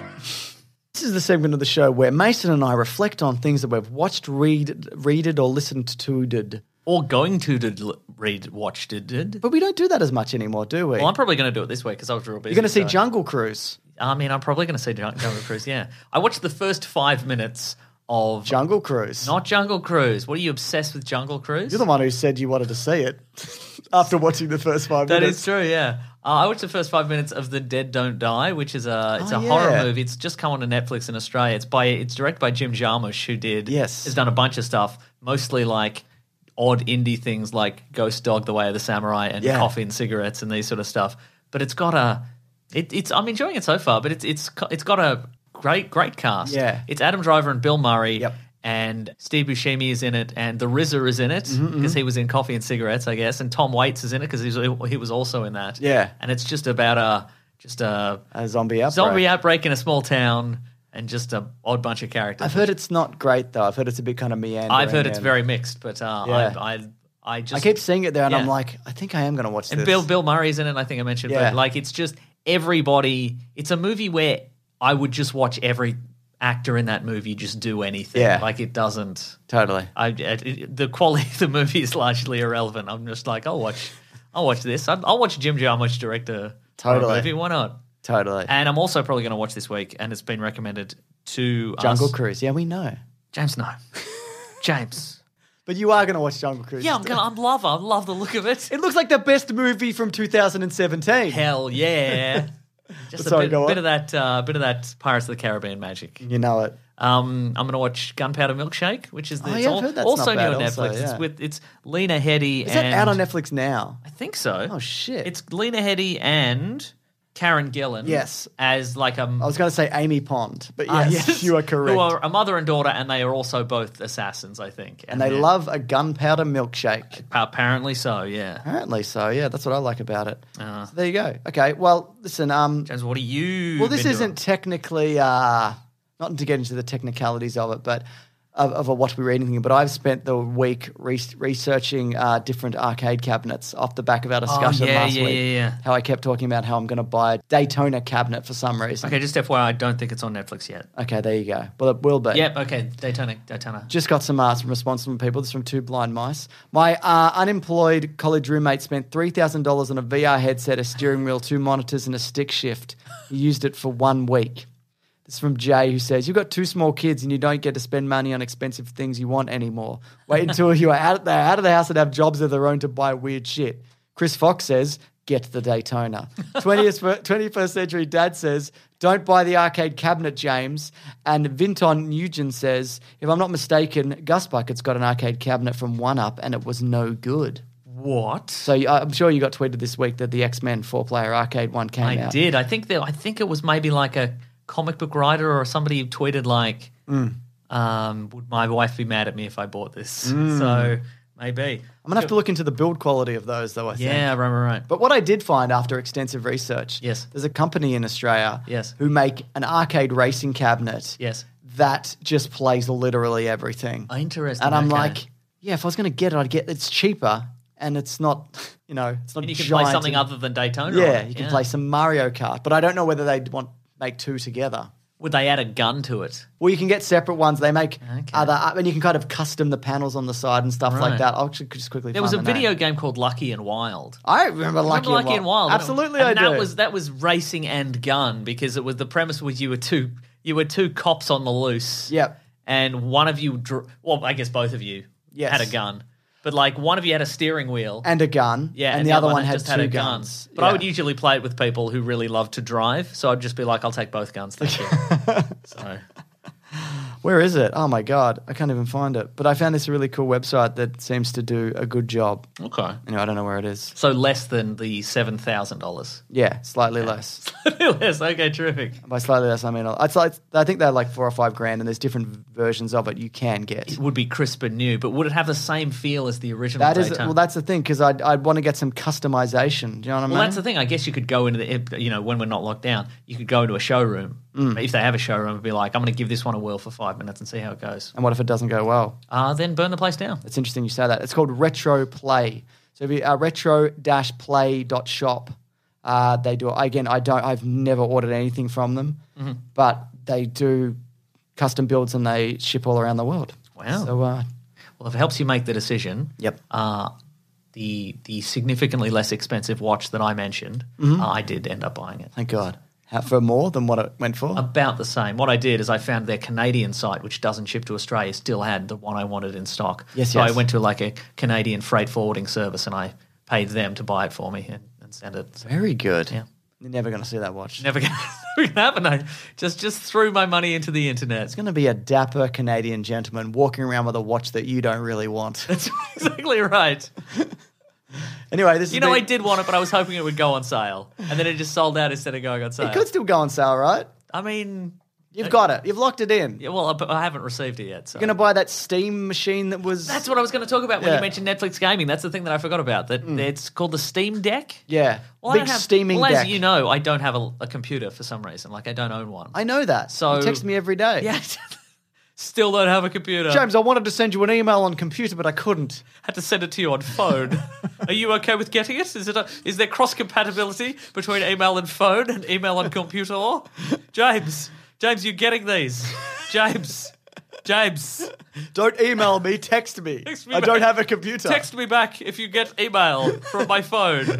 This is the segment of the show where Mason and I reflect on things that we've watched, read, readed, or listened to. Did. Or going to did, read, watch, did, did. But we don't do that as much anymore, do we? Well, I'm probably going to do it this week because I was real busy. You're going to see so- Jungle Cruise. I mean, I'm probably going to see Jung- Jungle Cruise, yeah. I watched the first five minutes of... Jungle Cruise. Not Jungle Cruise. What are you obsessed with Jungle Cruise? You're the one who said you wanted to see it after watching the first five That minutes. is true, yeah. Uh, I watched the first five minutes of The Dead Don't Die, which is a it's Oh, a yeah. horror movie. It's just come on to Netflix in Australia. It's by it's directed by Jim Jarmusch, who did Yes. has done a bunch of stuff, mostly like odd indie things like Ghost Dog, The Way of the Samurai, and Yeah. Coffee and Cigarettes and these sort of stuff. But it's got a it, it's I'm enjoying it so far, but it's it's it's got a great great cast. Yeah. It's Adam Driver and Bill Murray. Yep. And Steve Buscemi is in it, and the R Z A is in it because Mm-hmm, he was in Coffee and Cigarettes, I guess. And Tom Waits is in it because he was also in that. Yeah. and it's just about a just a A zombie outbreak. zombie outbreak in a small town, and just a odd bunch of characters. I've heard it's not great, though. I've heard it's a bit kind of meandering. I've heard it's and- very mixed, but uh, Yeah. I, I I just I keep seeing it there, and yeah. I'm like, I think I am going to watch and this. Bill Bill Murray's in it. I think I mentioned, Yeah. but like it's just everybody. It's a movie where I would just watch every actor in that movie just do anything. Yeah. Like it doesn't. Totally. I it, the quality of the movie is largely irrelevant. I'm just like, I'll watch, I'll watch this. I'll, I'll watch Jim Jarmusch direct a Totally. movie. Why not? Totally. And I'm also probably going to watch this week, and it's been recommended to Jungle us. Cruise. Yeah, we know. James, no, James. But you are going to watch Jungle Cruise. Yeah, I'm gonna. I'm love. I love the look of it. It looks like the best movie from two thousand seventeen. Hell yeah! Just a Sorry, bit, go on. bit of that. Uh, bit of that Pirates of the Caribbean magic. You know it. Um, I'm going to watch Gunpowder Milkshake, which is the, Oh, it's yeah, I've al- heard that's also not new bad on also, Netflix. yeah. It's with it's Lena Headey. Is and, that out on Netflix now? I think so. Oh, shit. It's Lena Headey and Karen Gillan. Yes. as like a I was going to say Amy Pond, but Ah, yes, you are correct. Who are a mother and daughter, and they are also both assassins, I think. and they they're- love a gunpowder milkshake. apparently so. Yeah. Apparently so, yeah. That's what I like about it. Uh, So there you go. Okay, well, listen. Um, James, what are you? well, this been isn't doing? technically, uh, not to get into the technicalities of it, but of, of a what we reading thing. But I've spent the week re- researching uh, different arcade cabinets off the back of our discussion Oh, yeah, last yeah, week. yeah, yeah. How I kept talking about how I'm going to buy a Daytona cabinet for some reason. Okay, just F Y I, I don't think it's on Netflix yet. Okay, there you go. Well, it will be. Yep. Okay, Daytona. Daytona. Just got some uh, some response from people. This is from Two Blind Mice. My uh, unemployed college roommate spent three thousand dollars on a V R headset, a steering wheel, two monitors, and a stick shift. He used it for one week. This is from Jay, who says, you've got two small kids and you don't get to spend money on expensive things you want anymore. Wait until you are out, they're out of the house and have jobs of their own to buy weird shit. Chris Fox says, get the Daytona. twentieth, twenty-first century dad says, don't buy the arcade cabinet, James. And Vinton Nugent says, if I'm not mistaken, Gus Bucket's got an arcade cabinet from one up and it was no good. What? So uh, I'm sure you got tweeted this week that the X-Men four-player arcade one came I out. did. I think that I think it was maybe like a comic book writer or somebody who tweeted like, Mm. um, "Would my wife be mad at me if I bought this?" So maybe I'm going to have to look into the build quality of those, though, I think. Yeah, right, right, right. But what I did find after extensive research, Yes. there's a company in Australia Yes. who make an arcade racing cabinet Yes. that just plays literally everything. Oh, interesting. And I'm okay. like, yeah, if I was going to get it, I'd get it's cheaper and it's not, you know, it's not And you can giant play something and- other than Daytona. Yeah, on it. you can play some Mario Kart, but I don't know whether they'd want make two together. Would they add a gun to it? Well, you can get separate ones. They make Okay. other, and you can kind of custom the panels on the side and stuff Right. like that. I'll just just quickly. There was a find the name. video game called Lucky and Wild. I remember Lucky, Remember Lucky and Wild. and Wild. Absolutely, and I that do. was that was racing and gun because it was the premise was you were two you were two cops on the loose. Yep. And one of you, dr- well, I guess both of you Yes. had a gun. But like one of you had a steering wheel. and a gun. Yeah, and, the, other one had had just two had a guns. gun. But I Yeah. would usually play it with people who really love to drive. So I'd just be like, I'll take both guns, thank you. So Where is it? Oh my god, I can't even find it. But I found this really cool website that seems to do a good job. okay. Anyway, I don't know where it is. So less than the seven thousand dollars. Yeah, slightly less. Less. Okay, terrific. By slightly less, I mean it's like I think they're like four or five grand, and there's different versions of it you can get. It would be crisp and new, but would it have the same feel as the original That is Daytona? well, that's the thing because I'd I'd want to get some customization. Do you know what I mean? Well, that's the thing. I guess you could go into the, you know, when we're not locked down, you could go into a showroom. Mm. If they have a showroom, and be like, I'm going to give this one a whirl for five minutes and see how it goes. And what if it doesn't go well? Uh, then burn the place down. It's interesting you say that. It's called Retro Play. So if you uh, retro dash play dot shop, uh, they do again. I don't. I've never ordered anything from them, Mm-hmm. but they do custom builds and they ship all around the world. Wow. So uh, Well, if it helps you make the decision, Yep. Uh, the the significantly less expensive watch that I mentioned, Mm-hmm. uh, I did end up buying it. thank God. How, for more than what it went for. About the same. What I did is I found their Canadian site, which doesn't ship to Australia, still had the one I wanted in stock. Yes, so yes. I went to like a Canadian freight forwarding service and I paid them to buy it for me and, and send it. So Very good. Yeah. You're never going to see that watch. never gonna, never gonna happen. I just just threw my money into the internet. It's going to be a dapper Canadian gentleman walking around with a watch that you don't really want. That's exactly right. Anyway, this is You know, the- I did want it, but I was hoping it would go on sale, and then it just sold out instead of going on sale. It could still go on sale, right? I mean, You've got it. You've locked it in. yeah, well, I, I haven't received it yet. So. You're going to buy that Steam machine that was... That's what I was going to talk about when Yeah. you mentioned Netflix gaming. That's the thing that I forgot about. That it's called the Steam Deck. Yeah. Well, I Big don't have, steaming well, deck. as you know, I don't have a, a computer for some reason. Like I don't own one. I know that. So- You text me every day. yeah, still don't have a computer. James, I wanted to send you an email on computer, but I couldn't. Had to send it to you on phone. Are you okay with getting it? Is it a, is there cross compatibility between email and phone and email and computer? James, James, you getting these? James, James, Don't email me, text me. Text me I back. don't have a computer. text me back if you get email from my phone.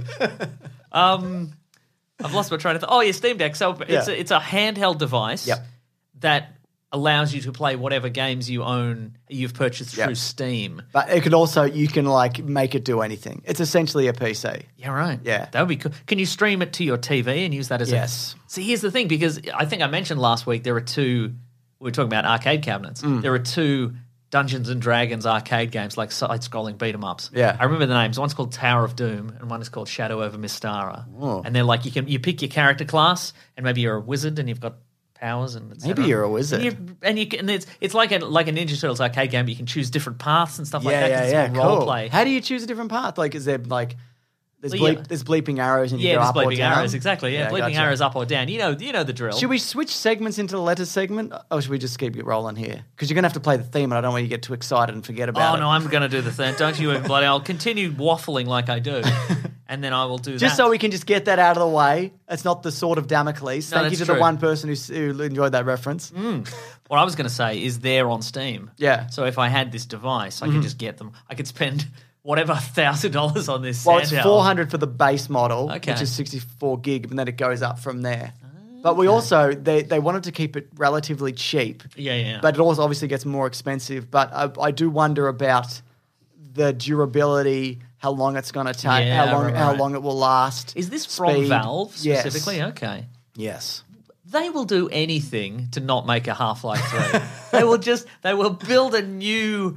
Um, I've lost my train of thought. Oh, yeah, Steam Deck. So it's Yeah. a, it's a handheld device Yep. that allows you to play whatever games you own you've purchased Yep. through Steam. But it could also, you can like make it do anything. It's essentially a P C. Yeah, right. Yeah. That would be cool. Can you stream it to your T V and use that as Yes. a... See, here's the thing, because I think I mentioned last week there are two... We were talking about arcade cabinets. Mm. There are two Dungeons and Dragons arcade games, like side-scrolling beat-em-ups. Yeah. I remember the names. One's called Tower of Doom and one is called Shadow over Mystara. Oh. And they're like, you can you pick your character class and maybe you're a wizard and you've got powers and et cetera. Maybe you're a wizard. And, you, and, you can, and it's it's like a like a Ninja Turtles arcade game. But you can choose different paths and stuff like yeah, that. 'cause yeah, it's yeah. more role Cool. play. How do you choose a different path? Like, is there like... There's, Well, bleep, yeah. there's bleeping arrows and you Yeah, go there's up or bleeping down? arrows, exactly. Yeah, bleeping gotcha. arrows up or down. You know, you know the drill. Should we switch segments into the letters segment, or should we just keep it rolling here? Because you're going to have to play the theme, and I don't want you to get too excited and forget about Oh it. no, I'm going to do the thing. Don't you even bloody? I'll continue waffling like I do, and then I will do Just that. so we can just get that out of the way. It's not the sword of Damocles. No, Thank you that's to the true. one person who, who enjoyed that reference. What I was going to say is they're on Steam. Yeah. So if I had this device, I could just get them. I could spend whatever thousand dollars on this. Well, it's handheld. four hundred for the base model, Okay. which is sixty-four gig, and then it goes up from there. But we also, they, they wanted to keep it relatively cheap. Yeah, yeah. But it also obviously gets more expensive. But I, I do wonder about the durability, how long it's going to take, Yeah, how long right, how right. long it will last. Is this from speed. Valve Yes. specifically? Okay. Yes. They will do anything to not make a Half-Life three. They will just they will build a new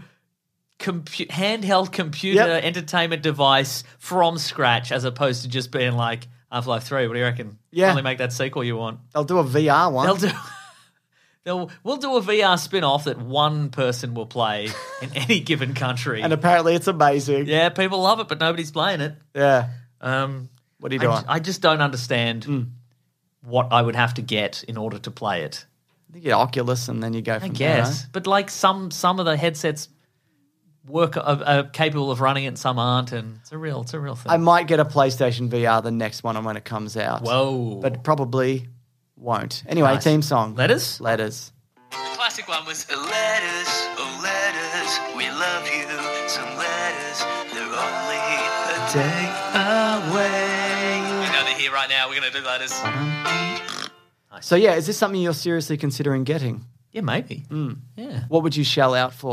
compu- handheld computer Yep. entertainment device from scratch, as opposed to just being like Half-Life three. What do you reckon? Yeah. Finally make that sequel you want. They'll do a V R one. They'll do. They'll, we'll do a V R spin-off that one person will play in any given country. And apparently it's amazing. Yeah, people love it, but nobody's playing it. Yeah. Um, What are you I, doing? ju- I just don't understand what I would have to get in order to play it. You get Oculus and then you go I from guess, there. but like some some of the headsets work are, are capable of running it, and some aren't, and it's a real it's a real thing. I might get a PlayStation V R the next one when it comes out. Whoa! But probably won't. Anyway, Nice. team song. Letters? Letters. The classic one was Letters, oh letters, we love you. Some letters, they're only a day away. we're going to hear right now. We're going to do letters. So yeah, is this something you're seriously considering getting? Yeah, maybe. Hmm. Yeah. What would you shell out for?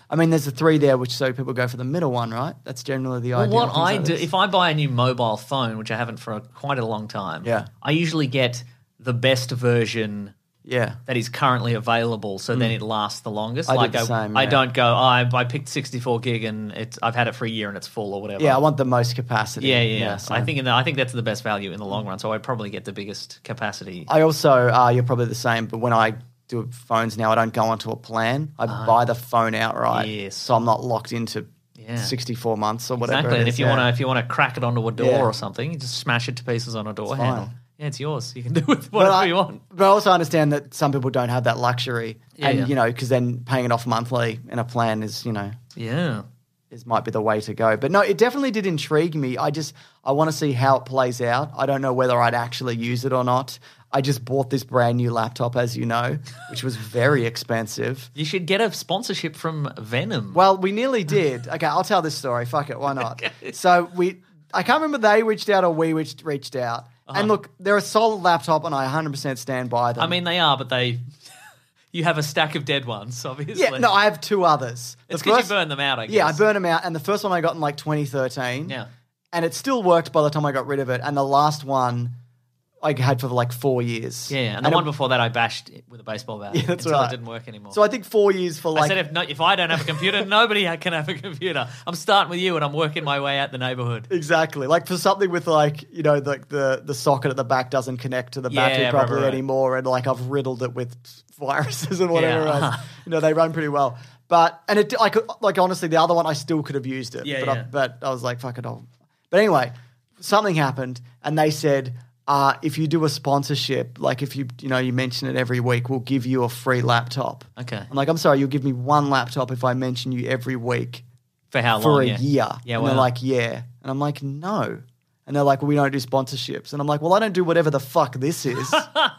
I mean, there's the three there, which so people go for the middle one, right? That's generally the Well, idea. what I do, if I buy a new mobile phone, which I haven't for a, quite a long time, Yeah. I usually get the best version Yeah. that is currently available, so then it lasts the longest. I do like the I, same, I yeah. don't go, oh, I, I picked sixty-four gig and it's I've had it for a year and it's full or whatever. Yeah, I want the most capacity. Yeah, yeah. yeah. I same. think in the, I think that's the best value in the long run. So I'd probably get the biggest capacity. I also, uh, you're probably the same, but when I do phones now, I don't go onto a plan. I buy the phone outright. Yes. So I'm not locked into Yeah. sixty-four months or whatever. Exactly. it And is, if you yeah. want to, if you want to crack it onto a door Yeah. or something, you just smash it to pieces on a door It's handle. fine. Yeah, it's yours. You can do with But whatever I, you want. but I also understand that some people don't have that luxury. Yeah, and, yeah. you know, because then paying it off monthly in a plan is, you know, Yeah. is might be the way to go. But no, it definitely did intrigue me. I just, I want to see how it plays out. I don't know whether I'd actually use it or not. I just bought this brand new laptop, as you know, which was very expensive. You should get a sponsorship from Venom. Well, we nearly did. Okay, I'll tell this story. Fuck it, why not? So we, I can't remember they reached out or we reached, reached out. Uh-huh. And look, they're a solid laptop, and I one hundred percent stand by them. I mean, they are, but they. You have a stack of dead ones, obviously. yeah, no, I have two others. The It's because first- you burned them out, I guess. Yeah, I burned them out, and the first one I got in like twenty thirteen. Yeah. And it still worked by the time I got rid of it. And the last one I had for like four years. Yeah, yeah. And the it- one before that I bashed it with a baseball bat Yeah, that's until right. it didn't work anymore. So I think four years for like. I said if, no, if I don't have a computer, nobody can have a computer. I'm starting with you and I'm working my way out the neighborhood. Exactly. Like for something with like, you know, the the, the socket at the back doesn't connect to the Yeah, battery right, properly right, right. anymore. And like I've riddled it with viruses and whatever Yeah. else. You know, they run pretty well. But, and it, I could, like honestly, the other one I still could have used it. Yeah, but, I, yeah. but I was like, fuck it all. But anyway, something happened and they said, uh, if you do a sponsorship, like if you, you know, you mention it every week, we'll give you a free laptop. Okay. I'm like, I'm sorry, you'll give me one laptop if I mention you every week. For how For long? a yeah. year. Yeah, and well. they're like, yeah. And I'm like, no. And they're like, well, we don't do sponsorships. And I'm like, well, I don't do whatever the fuck this is.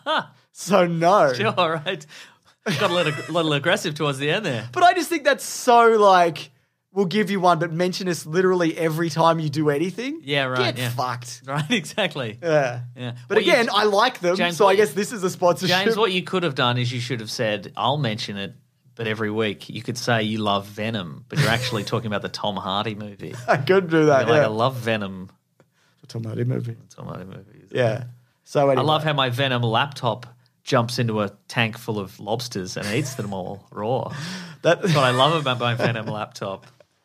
So no. Sure, right. Got a little, little aggressive towards the end there. But I just think that's so like, we'll give you one, but mention us literally every time you do anything. Yeah, right. Get yeah. fucked. Right, exactly. Yeah. Yeah. But What you- again, I like them, James, so I what you- guess this is a sponsorship. James, what you could have done is you should have said, I'll mention it, but every week you could say you love Venom, but you're actually talking about the Tom Hardy movie. I could do that, You're like, yeah. I love Venom. Tom Hardy movie. Tom Hardy movie. Yeah. So anyway. I love how my Venom laptop jumps into a tank full of lobsters and eats them all raw. That- That's what I love about my Venom laptop.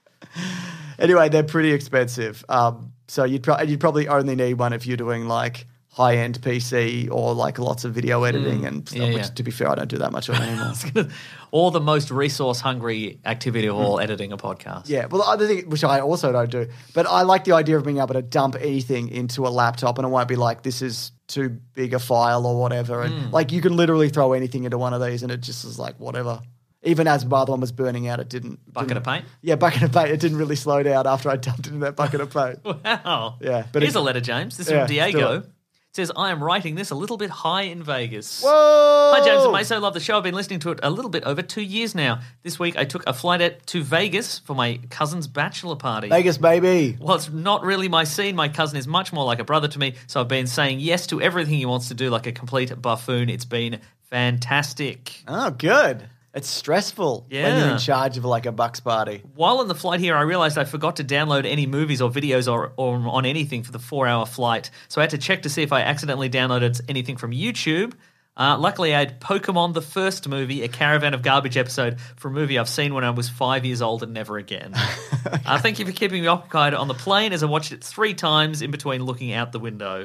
Anyway, they're pretty expensive. Um, so you'd, pro- you'd probably only need one if you're doing like high-end P C or like lots of video editing and stuff, Mm. yeah, which yeah. to be fair, I don't do that much of anymore. Or the most resource-hungry activity of all, editing a podcast. Yeah, well, the other thing, which I also don't do, but I like the idea of being able to dump anything into a laptop and it won't be like, this is too big a file or whatever. And Mm. like, you can literally throw anything into one of these and it just is like, whatever. Even as my other one was burning out, it didn't. Bucket didn't- of paint? Yeah, bucket of paint. It didn't really slow down after I dumped it in that bucket of paint. Wow. Yeah, but Here's it- a letter, James. This is Yeah, from let's do Diego. it. It says, I am writing this a little bit high in Vegas. Whoa! Hi, James and Mate. So love the show. I've been listening to it a little bit over two years now. This week, I took a flight out to Vegas for my cousin's bachelor party. Vegas, baby. Well, it's not really my scene. My cousin is much more like a brother to me, so I've been saying yes to everything he wants to do like a complete buffoon. It's been fantastic. Oh, good. It's stressful when you're Yeah. in charge of like a bucks party. While on the flight here, I realized I forgot to download any movies or videos or, or on anything for the four-hour flight. So I had to check to see if I accidentally downloaded anything from YouTube. Uh, luckily, I had Pokemon the First Movie, a Caravan of Garbage episode for a movie I've seen when I was five years old and never again. uh, thank you for keeping me occupied on the plane as I watched it three times in between looking out the window.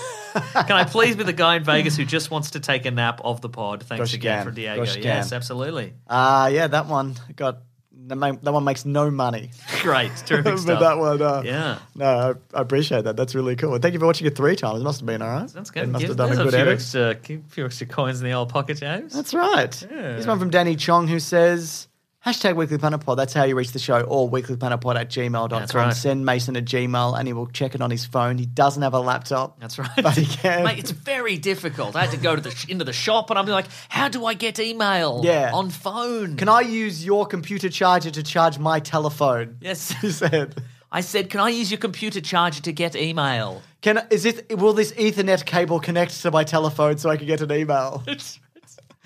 Can I please be the guy in Vegas who just wants to take a nap of the pod? Thanks Gosh, again can. for Diego. Gosh, Yes, can. absolutely. Uh, yeah, that one got, that ma- that one makes no money. Great, terrific But stuff. that one, uh, Yeah. No, I, I appreciate that. That's really cool. And thank you for watching it three times. It must have been all right. That's good. It must Give- have done a there's good few edit. extra, few extra coins in the old pocket, James. That's right. Yeah. Here's one from Danny Chong who says, hashtag Weekly Punter Pod. That's how you reach the show, or weeklypunterpod at gmail dot com. That's right. Send Mason a Gmail and he will check it on his phone. He doesn't have a laptop. That's right. But he can. Mate, it's very difficult. I had to go to the sh- into the shop and I'm like, how do I get email Yeah. on phone? Can I use your computer charger to charge my telephone? Yes. He said. I said, can I use your computer charger to get email? Can is it? Will this Ethernet cable connect to my telephone so I can get an email?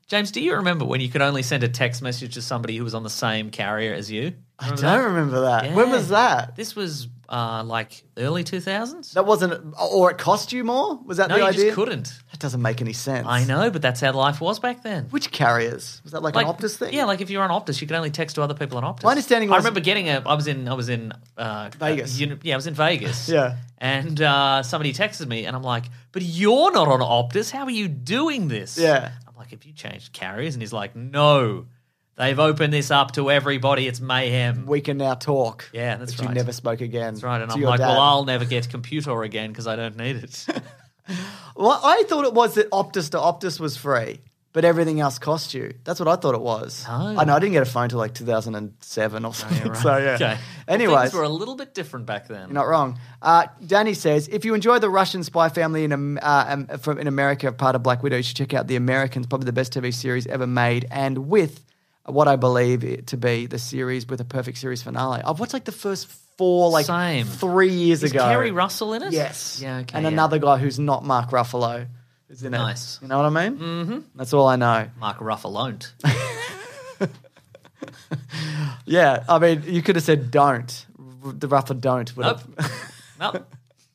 James, do you remember when you could only send a text message to somebody who was on the same carrier as you? I don't remember that. Yeah. When was that? This was uh, like early two thousands. That wasn't, or it cost you more? Was that No, the you idea? just couldn't. That doesn't make any sense. I know, but that's how life was back then. Which carriers? Was that like, an Optus thing? Yeah, like if you're on Optus, you could only text to other people on Optus. My understanding I was- remember getting a. I was in. I was in uh, Vegas. uh, uni- yeah, I was in Vegas. Yeah. And uh, somebody texted me, and I'm like, "But you're not on Optus. How are you doing this?" Yeah. I'm like, "Have you changed carriers?" And he's like, "No, they've opened this up to everybody. It's mayhem." We can now talk. Yeah, that's but right. You never spoke again. That's right. And to I'm your like, dad. "Well, I'll never get computer again because I don't need it." Well, I thought it was that Optus to Optus was free, but everything else cost you. That's what I thought it was. Oh. I know I didn't get a phone till like two thousand seven or something. Yeah, right. So yeah. Okay. Anyways, Well, things were a little bit different back then. you're not wrong. Uh, Danny says, if you enjoy the Russian spy family in um, uh, um, from in America, part of Black Widow, you should check out The Americans, probably the best T V series ever made, and with what I believe it to be the series with a perfect series finale. I've watched like the first four, like Same. three years Is ago. Kerry Russell in it? Yes. Yeah, okay. And yeah. another guy who's not Mark Ruffalo is in it. Nice. You know what I mean? Mm-hmm. That's all I know. Mark Ruffalo. Yeah, I mean, you could have said don't. The Ruffer don't. would Nope. have- Nope.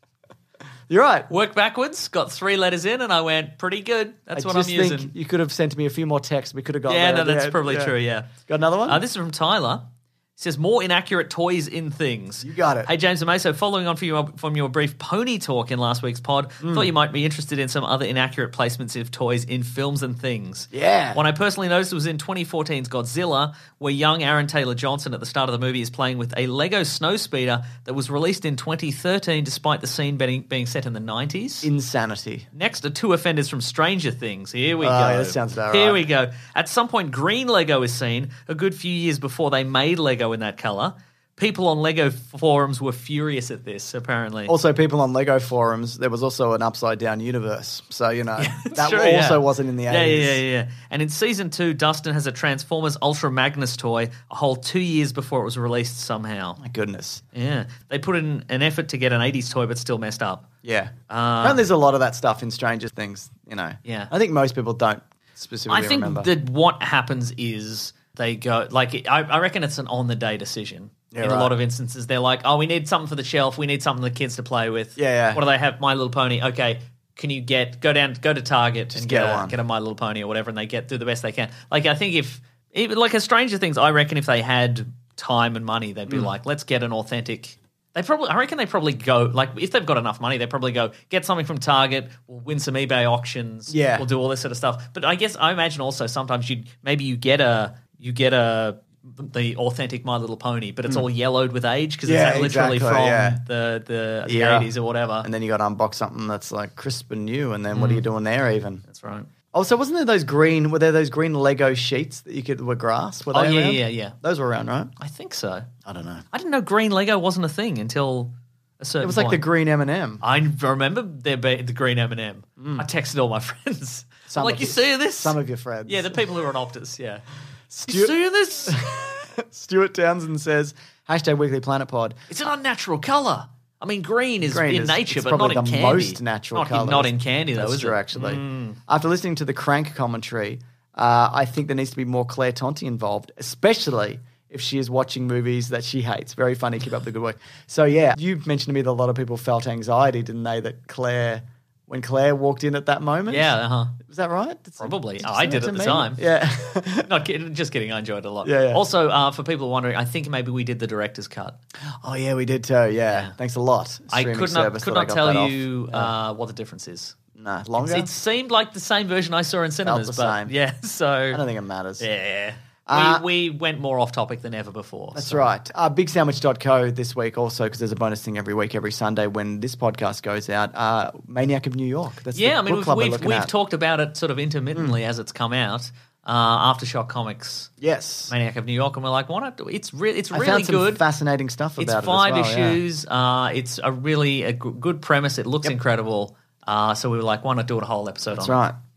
You're right. Worked backwards, got three letters in, and I went, pretty good. That's I what just I'm think using. you could have sent me a few more texts. We could have got Yeah, there. no, that's probably true, yeah. Got another one? Uh, this is from Tyler. He says, more inaccurate toys in things. You got it. Hey, James and Meso, following on from your, from your brief pony talk in last week's pod, Mm. thought you might be interested in some other inaccurate placements of toys in films and things. Yeah. One I personally noticed was in twenty fourteen's Godzilla, where young Aaron Taylor-Johnson at the start of the movie is playing with a Lego snowspeeder that was released in twenty thirteen despite the scene being, being set in the nineties. Insanity. Next are two offenders from Stranger Things. Here we Oh, go. yeah, that sounds about Here right. we go. At some point, green Lego is seen a good few years before they made Lego in that color. People on Lego forums were furious at this, apparently. Also, people on Lego forums, there was also an upside down universe. So, you know, that True, also yeah. wasn't in the Yeah, eighties. yeah, yeah, yeah. And in season two, Dustin has a Transformers Ultra Magnus toy a whole two years before it was released somehow. My goodness. Yeah. They put in an effort to get an eighties toy, but still messed up. Yeah. Uh, Apparently there's a lot of that stuff in Stranger Things, you know. Yeah. I think most people don't specifically I think remember. that what happens is they go, like, I, I reckon it's an on-the-day decision. Yeah, in right. a lot of instances, they're like, oh, we need something for the shelf. We need something for the kids to play with. Yeah, yeah. What do they have? My Little Pony. Okay, can you get, go down, go to Target Just and get get, a, one. get a My Little Pony or whatever, and they get, do the best they can. Like, I think if, even like a Stranger Things, I reckon if they had time and money, they'd be Mm. like, let's get an authentic... They probably, I reckon they probably go, like, if they've got enough money, they probably go, get something from Target, we'll win some eBay auctions, Yeah. we'll do all this sort of stuff. But I guess, I imagine also sometimes you maybe you get a, you get a, the authentic My Little Pony, but it's all yellowed with age because Hmm. Yeah, it's literally exactly, from yeah. the, the, the Yeah. eighties or whatever. And then you got to unbox something that's like crisp and new, and then what Mm. are you doing there even? That's right. Oh, so wasn't there those green, were there those green Lego sheets that you could, were grass? Were they Oh, yeah, around? yeah, yeah. Those were around, right? I think so. I don't know. I didn't know green Lego wasn't a thing until a certain It was like the point. green M and M. I remember there being the green M and M. I texted all my friends. Some I'm like, of you your- see this? Some of your friends. Yeah, the people who are on Optus, yeah. Stu- You see this? Stuart Townsend says, hashtag Weekly Planet Pod. It's an unnatural colour. I mean, green is Green in is- nature, it's but not probably in the candy. most natural not, colour. Not in candy, though, That's is true, it? actually. Mm. After listening to the Crank commentary, uh, I think there needs to be more Claire Tonti involved, especially if she is watching movies that she hates. Very funny. Keep up the good work. So, yeah, you mentioned to me that a lot of people felt anxiety, didn't they, that Claire, when Claire walked in at that moment? Yeah, uh-huh. Was that right? Did- Probably. did you I say did that at to the me? time. Yeah. Not kidding, just kidding. I enjoyed it a lot. Yeah, yeah. Also, uh, for people wondering, I think maybe we did the director's cut. Oh, yeah, we did too. Yeah. Yeah. Thanks a lot. I Streaming could not service could that I not got tell that off. you Yeah. uh, what the difference is. Nah, longer? It seemed like the same version I saw in cinemas, the but same. yeah. So I don't think it matters. yeah, Uh, we, we went more off topic than ever before. That's so. right. Uh, big sandwich dot co this week also, because there's a bonus thing every week, every Sunday when this podcast goes out. Uh, Maniac of New York. That's Yeah, the I mean, book we've, club we're we've, looking we've at. talked about it sort of intermittently as it's come out. Uh, Aftershock Comics, Yes. Maniac of New York, and we're like, why not? do- It's re- it's I really found some good. fascinating stuff It's about five it as well, yeah. issues. Uh, it's a really a g- good premise. It looks incredible. Uh, so we were like, why not do a whole episode That's on right.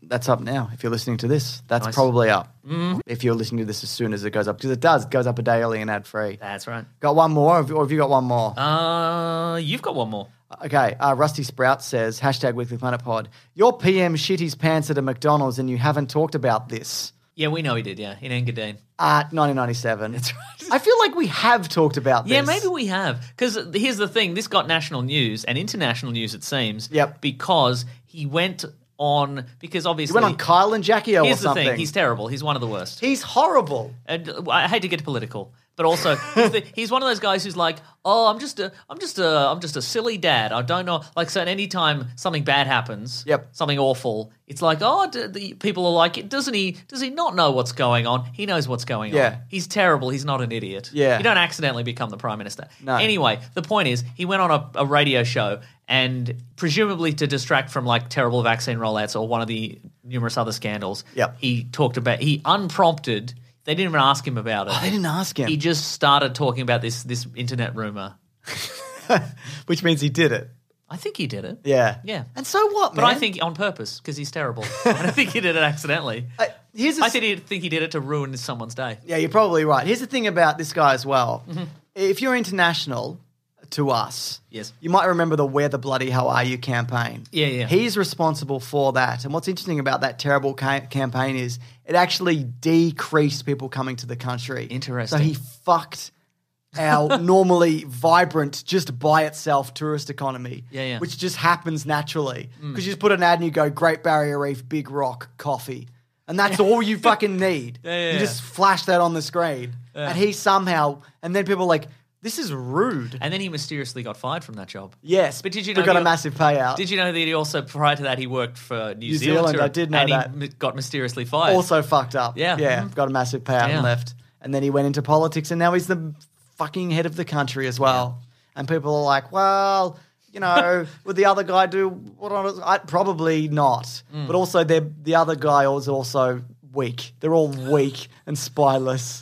That's up now. If you're listening to this, that's Nice. probably up. Mm. If you're listening to this as soon as it goes up, because it does. It goes up a day early and ad free. That's right. Got one more, or have you got one more? Uh, you've got one more. Okay, uh, Rusty Sprout says, hashtag Weekly Planet Pod, your P M shit his pants at a McDonald's and you haven't talked about this. Yeah, we know he did, yeah, in Engadine. Uh, nineteen ninety-seven. That's right. I feel like we have talked about this. Yeah, maybe we have. Because here's the thing. This got national news and international news, it seems. Yep. Because he went on, because obviously... He went on Kyle and Jackie O or Here's the something. thing. He's terrible. He's one of the worst. He's horrible. And uh, I hate to get political, but also he's, the, he's one of those guys who's like, oh, I'm just a, I'm just a, I'm just a silly dad. I don't know. Like, so, any time something bad happens, Yep. something awful, it's like, oh, d- the people are like, doesn't he? Does he not know what's going on? He knows what's going Yeah. on. He's terrible. He's not an idiot. Yeah. You don't accidentally become the prime minister. No. Anyway, the point is, he went on a, a radio show, and presumably to distract from like terrible vaccine rollouts or one of the numerous other scandals, Yep. he talked about he unprompted. They didn't even ask him about it. Oh, they didn't ask him. He just started talking about this this internet rumor. Which means he did it. I think he did it. Yeah. Yeah. And so what, But man? I think on purpose, because he's terrible. I don't think he did it accidentally. Uh, here's a I think he, think he did it to ruin someone's day. Yeah, you're probably right. Here's the thing about this guy as well. Mm-hmm. If you're international to us, Yes. you might remember the Where the Bloody Hell Are You campaign. Yeah, yeah. He's responsible for that. And what's interesting about that terrible ca- campaign is it actually decreased people coming to the country. Interesting. So he fucked our normally vibrant, just by itself tourist economy, Yeah, yeah. which just happens naturally. Because you just put an ad and you go, Great Barrier Reef, Big Rock, coffee. And that's all you fucking need. Yeah, yeah, you yeah. just flash that on the screen. And he somehow, and then people are like, this is rude. And then he mysteriously got fired from that job. Yes, But did you but know got he- a massive payout. Did you know that he also, prior to that, he worked for New, New Zealand, or- I did know and that. he m- got mysteriously fired. Also fucked up. Yeah. Yeah, Mhm. got a massive payout Yeah. and left. And then he went into politics and now he's the fucking head of the country as well. And people are like, well, you know, would the other guy do what on I Probably not. Mm. But also they're, the other guy was also weak. They're all weak and spineless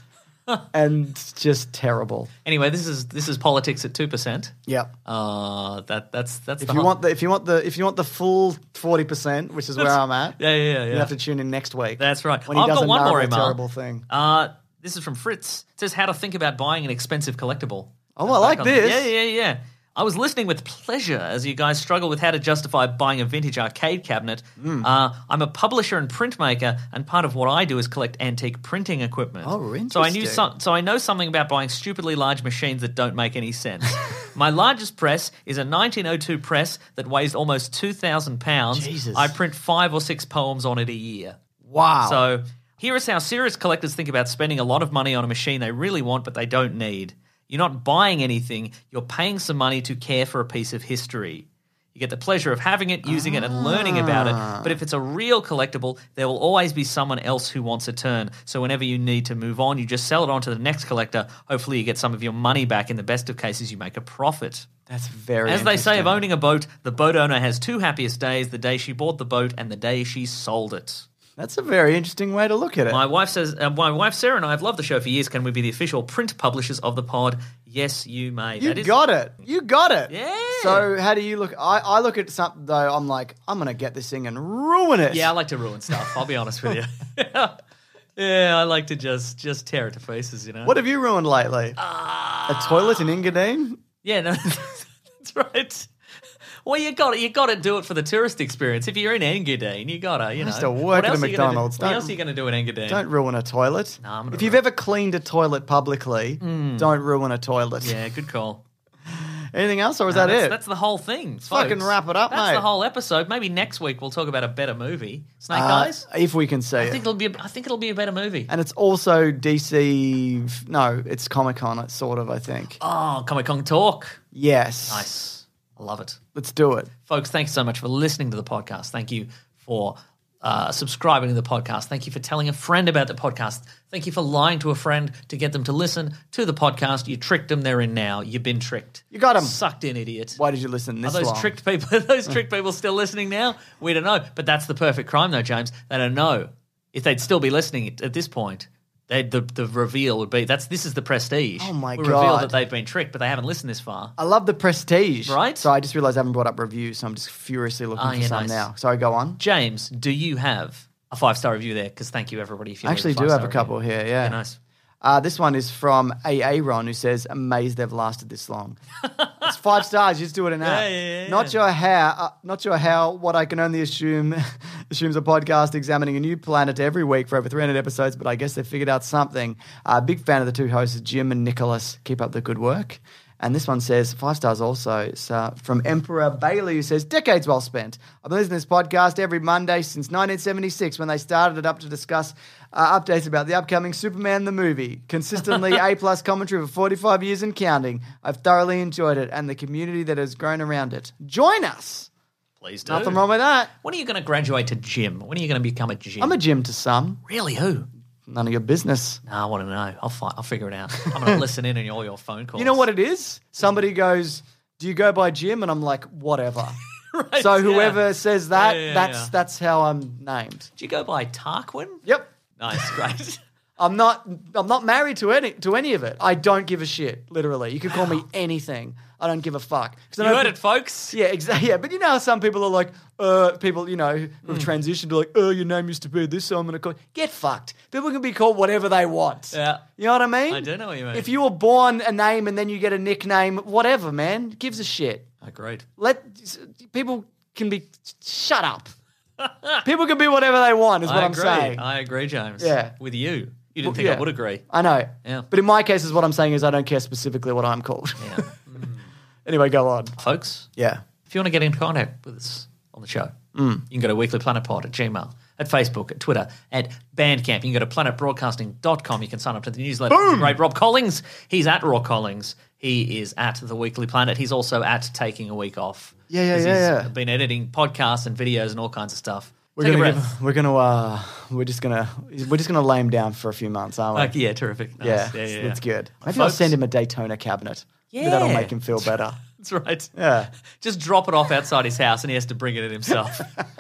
and just terrible. Anyway, this is this is politics at two percent. Yep. Uh, that that's that's If the you hot- want the if you want the if you want the full forty percent, which is where I'm at, Yeah, yeah, yeah. you yeah. have to tune in next week. That's right. When he I've does got a one more horrible, email. terrible thing. Uh, this is from Fritz. It says how to think about buying an expensive collectible. Oh, I like Back on- this. Yeah, yeah, yeah. I was listening with pleasure as you guys struggle with how to justify buying a vintage arcade cabinet. Hmm. Uh, I'm a publisher and printmaker, and part of what I do is collect antique printing equipment. Oh, So I knew interesting. some, so I know something about buying stupidly large machines that don't make any sense. My largest press is a nineteen oh two press that weighs almost two thousand pounds. Jesus. I print five or six poems on it a year. Wow. So here is how serious collectors think about spending a lot of money on a machine they really want but they don't need. You're not buying anything, you're paying some money to care for a piece of history. You get the pleasure of having it, using it, and learning about it. But if it's a real collectible, there will always be someone else who wants a turn. So whenever you need to move on, you just sell it on to the next collector. Hopefully you get some of your money back. In the best of cases, you make a profit. That's very As they say of interesting. owning a boat, the boat owner has two happiest days, the day she bought the boat and the day she sold it. That's a very interesting way to look at it. My wife says, uh, my wife Sarah and I have loved the show for years. Can we be the official print publishers of the pod? Yes, you may. You That is- got it. You got it. Yeah. So how do you look? I, I look at something though. I'm like, I'm gonna get this thing and ruin it. Yeah, I like to ruin stuff. I'll be honest with you. Yeah, I like to just just tear it to pieces, you know. What have you ruined lately? Uh, a toilet in Engadine? Yeah, no, that's right. Well, you got to you got to do it for the tourist experience. If you're in Engadine, you got to, you know. used to work what at a else are you gonna do- McDonald's. What Don't- else are you going to do in Engadine? Don't ruin a toilet. Nah, I'm gonna if you've ruin- ever cleaned a toilet publicly, don't ruin a toilet. Yeah, good call. Anything else, or is No, that that's, it? That's the whole thing. Fucking folks. wrap it up, That's mate. the whole episode. Maybe next week we'll talk about a better movie. Snake Uh, Eyes. if we can see I it. think it'll be. A, I think it'll be a better movie. And it's also D C. No, it's Comic Con, sort of. I think. Oh, Comic Con talk. Yes. Nice. I love it. Let's do it. Folks, thanks so much for listening to the podcast. Thank you for uh, subscribing to the podcast. Thank you for telling a friend about the podcast. Thank you for lying to a friend to get them to listen to the podcast. You tricked them. They're in now. You've been tricked. You got 'em. Sucked in, idiot. Why did you listen Are this those long? tricked people? Are those tricked people still listening now? We don't know. But that's the perfect crime, though, James. They don't know. If they'd still be listening at this point, They, the the reveal would be that's this is the Prestige. Oh my we reveal that God. they've been tricked, but they haven't listened this far. I love the Prestige. Right? So I just realised I haven't brought up reviews, so I'm just furiously looking Oh, for yeah, some nice. now. Sorry, go on. James, do you have a five star review there? Because thank you everybody. If you I leave actually do five-star have a couple review. here, yeah. Yeah, nice. Uh, this one is from A A Ron, who says, amazed they've lasted this long. It's five stars. You just do it an app. Yeah, yeah, yeah, Not yeah. sure how. Uh, not sure how. What I can only assume assumes a podcast examining a new planet every week for over three hundred episodes. But I guess they figured out something. Uh, big fan of the two hosts, Jim and Nicholas. Keep up the good work. And this one says, five stars also. It's uh, from Emperor Bailey, who says, decades well spent. I've been listening to this podcast every Monday since nineteen seventy-six when they started it up to discuss uh, updates about the upcoming Superman the movie. Consistently A-plus commentary for forty-five years and counting. I've thoroughly enjoyed it and the community that has grown around it. Join us. Please do. Nothing wrong with that. When are you going to graduate to Jim? When are you going to become a Jim? I'm a Jim to some. Really? Who? None of your business. No, I want to know. I'll fi- I'll figure it out. I'm going to listen in on all your phone calls. You know what it is? Somebody goes, do you go by Jim? And I'm like, whatever. Right, So yeah. whoever says that, Yeah, yeah, that's yeah. that's how I'm named. Do you go by Tarquin? Yep. Nice, great. I'm not I'm not married to any to any of it. I don't give a shit, literally. You could call me anything. I don't give a fuck. 'Cause I You know heard pe- it, folks. Yeah, exactly. Yeah, but you know how some people are like, uh, people, you know, who've Mm. transitioned to like, oh, your name used to be this, so I'm going to call you. Get fucked. People can be called whatever they want. Yeah. You know what I mean? I do know what you mean. If you were born a name and then you get a nickname, whatever, man, gives a shit. Agreed. Let people can be. Shut up. People can be whatever they want. Is what I I'm agree. saying. I agree, James. Yeah. With you. You didn't Well, think yeah. I would agree. I know. Yeah. But in my case, is what I'm saying is I don't care specifically what I'm called. Yeah. Anyway, go on. Folks, Yeah. if you want to get in contact with us on the show, Mm. you can go to Weekly Planet Pod at Gmail, at Facebook, at Twitter, at Bandcamp. You can go to planet broadcasting dot com. You can sign up to the newsletter. from the Great Rob Collings. He's at Raw Collings. He is at The Weekly Planet. He's also at Taking a Week Off. Yeah, yeah, 'Cause yeah, He's yeah. been editing podcasts and videos and all kinds of stuff. We're Take a gonna breath. give, we're gonna uh, we're just gonna we're just gonna lay him down for a few months, aren't we? Like, yeah, terrific. Nice. yeah, yeah, yeah, that's yeah. good. Maybe I'll Folks- send him a Daytona cabinet. Maybe Yeah. that'll make him feel better. That's right. Yeah. Just drop it off outside his house and he has to bring it in himself.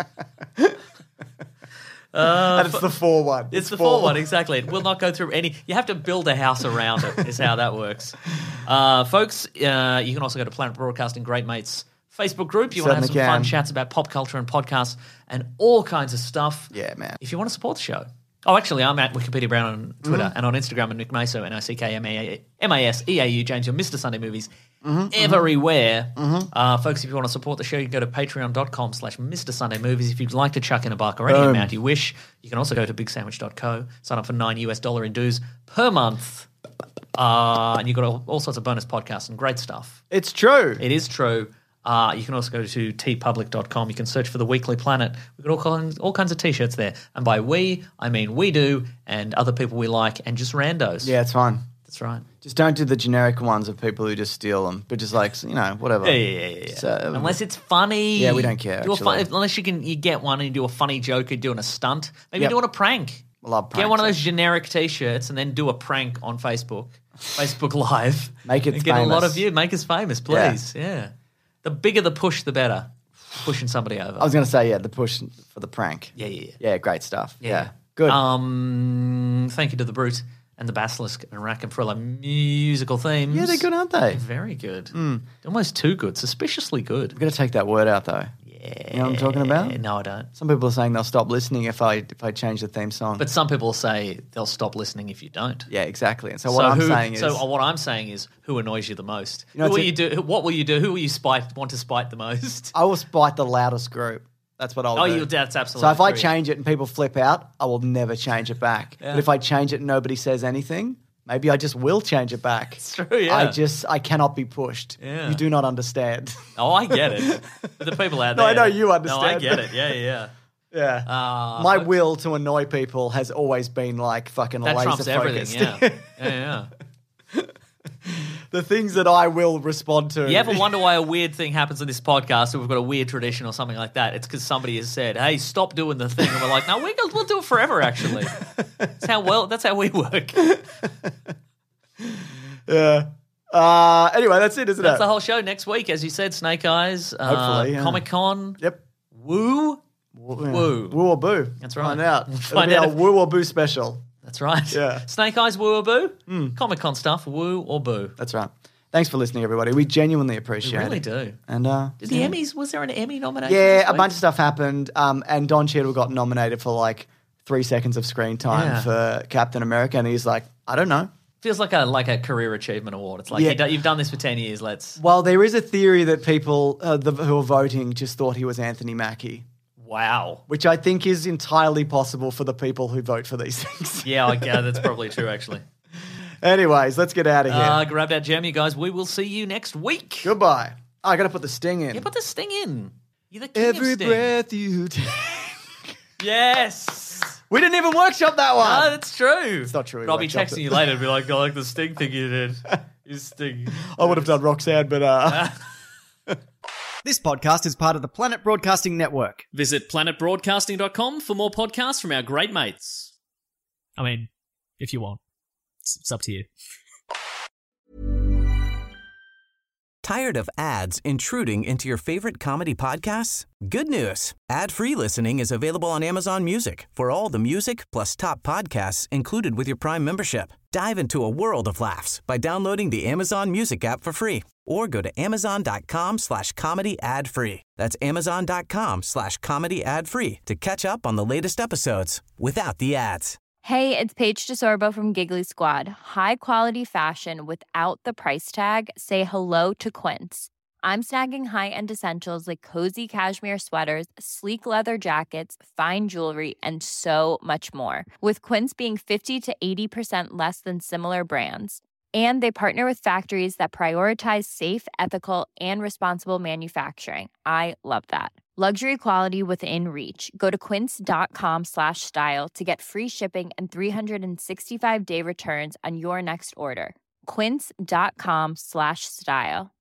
and it's the four one. It's the four one, exactly. It will not go through any... You have to build a house around it, is how that works. Uh, folks, uh, you can also go to Planet Broadcasting Great Mates Facebook group. You want to have some Certainly fun can. chats about pop culture and podcasts and all kinds of stuff. Yeah, man. If you want to support the show. Oh, actually, I'm at Wikipedia Brown on Twitter Mm. and on Instagram at Nick Maso, N I C K M A S E A U, James, you're Mister Sunday Movies Mm-hmm, everywhere. Uh, folks, if you want to support the show, you can go to patreon.com slash Mr. Sunday Movies. If you'd like to chuck in a buck or any Boom. amount you wish, you can also go to big sandwich dot co, sign up for nine US dollar in dues per month. Uh, and you've got all, all sorts of bonus podcasts and great stuff. It's true. It is true. Uh, you can also go to t public dot com. You can search for The Weekly Planet. We've got all kinds, all kinds of T-shirts there. And by we, I mean we do and other people we like and just randos. Yeah, it's fine. That's right. Just don't do the generic ones of people who just steal them, but just like, you know, whatever. Yeah, yeah, yeah. yeah. So- unless it's funny. Yeah, we don't care, Do a fun, actually. unless you can, you get one and you do a funny joke, you're doing a stunt. Maybe Yep. you're doing a prank. I love Get one of pranks. those generic T-shirts and then do a prank on Facebook, Facebook Live. Make it and get a lot famous. of views. Make us famous, please. Yeah. The bigger the push, the better. Pushing somebody over. I was going to say, yeah, the push for the prank. yeah, yeah, yeah. Yeah, great stuff. Yeah. Yeah. Good. Um, thank you to the Brute and the Basilisk and Rackham for all our musical themes. yeah, they're good, aren't they? Very good. Almost too good. Suspiciously good. We've got to take that word out, though. Yeah. You know what I'm talking about? No, I don't. Some people are saying they'll stop listening if I if I change the theme song. But some people say they'll stop listening if you don't. yeah, exactly. And so what I'm who, saying is, so what I'm saying is, who annoys you the most? You know, who will it's you a- do? What will you do? Who will you spite? Want to spite the most? I will spite the loudest group. That's what I'll Oh, do. you, that's absolutely. So if I true. change it and people flip out, I will never change it back. Yeah. But if I change it and nobody says anything, maybe I just will change it back. It's true, yeah. I just, I cannot be pushed. Yeah. You do not understand. Oh, I get it. But the people out No, there. I know you No, I understand. get it. Yeah, yeah. yeah. Uh, My folks, will to annoy people has always been like fucking that laser trumps everything. focused. Yeah, yeah, yeah. The things that I will respond to. You ever wonder why a weird thing happens in this podcast, or we've got a weird tradition or something like that? It's because somebody has said, "Hey, stop doing the thing," and we're like, "No, we we'll do it forever." Actually, that's how well. That's how we work. Yeah. Uh, anyway, that's it, isn't That's it? the whole show. Next week, as you said, Snake Eyes, uh, Hopefully, yeah. Comic Con, Yep. Woo. Woo. Woo. Woo or boo. That's right. Find out. We'll It'll find be out our if- woo or boo special. That's right. Yeah. Snake Eyes, woo or boo? Mm. Comic-Con stuff, woo or boo? That's right. Thanks for listening, everybody. We genuinely We appreciate really it. do. And uh, Did the Emmys, was there an Emmy nomination? yeah, this a week? bunch of stuff happened. Um, and Don Cheadle got nominated for like three seconds of screen time Yeah. for Captain America, and he's like, I don't know. Feels like a like a career achievement award. It's like Yeah. you do, you've done this for ten years. Let's. Well, there is a theory that people uh, the, who are voting just thought he was Anthony Mackie, Wow. which I think is entirely possible for the people who vote for these things. Yeah, I yeah, that's probably true. Actually. Anyways, let's get out of here. Uh, grab that jam, you guys. We will see you next week. Goodbye. Oh, I got to put the sting in. Yeah, put the sting in. You're the king Every of sting. breath you take. Yes. We didn't even workshop that one. No, that's true. It's not true. we But I'll be workshopped texting it. you later and be like, I like the sting thing you did. You sting. I would have done Roxanne, but uh. This podcast is part of the Planet Broadcasting Network. Visit planet broadcasting dot com for more podcasts from our great mates. I mean, if you want. It's, it's up to you. Tired of ads intruding into your favorite comedy podcasts? Good news. Ad-free listening is available on Amazon Music for all the music plus top podcasts included with your Prime membership. Dive into a world of laughs by downloading the Amazon Music app for free or go to amazon.com slash comedy ad free. That's amazon.com slash comedy ad free to catch up on the latest episodes without the ads. Hey, it's Paige DeSorbo from Giggly Squad. High quality fashion without the price tag. Say hello to Quince. I'm snagging high-end essentials like cozy cashmere sweaters, sleek leather jackets, fine jewelry, and so much more. With Quince being fifty to eighty percent less than similar brands. And they partner with factories that prioritize safe, ethical, and responsible manufacturing. I love that. Luxury quality within reach. Go to quince.com slash style to get free shipping and three sixty-five day returns on your next order. Quince.com slash style.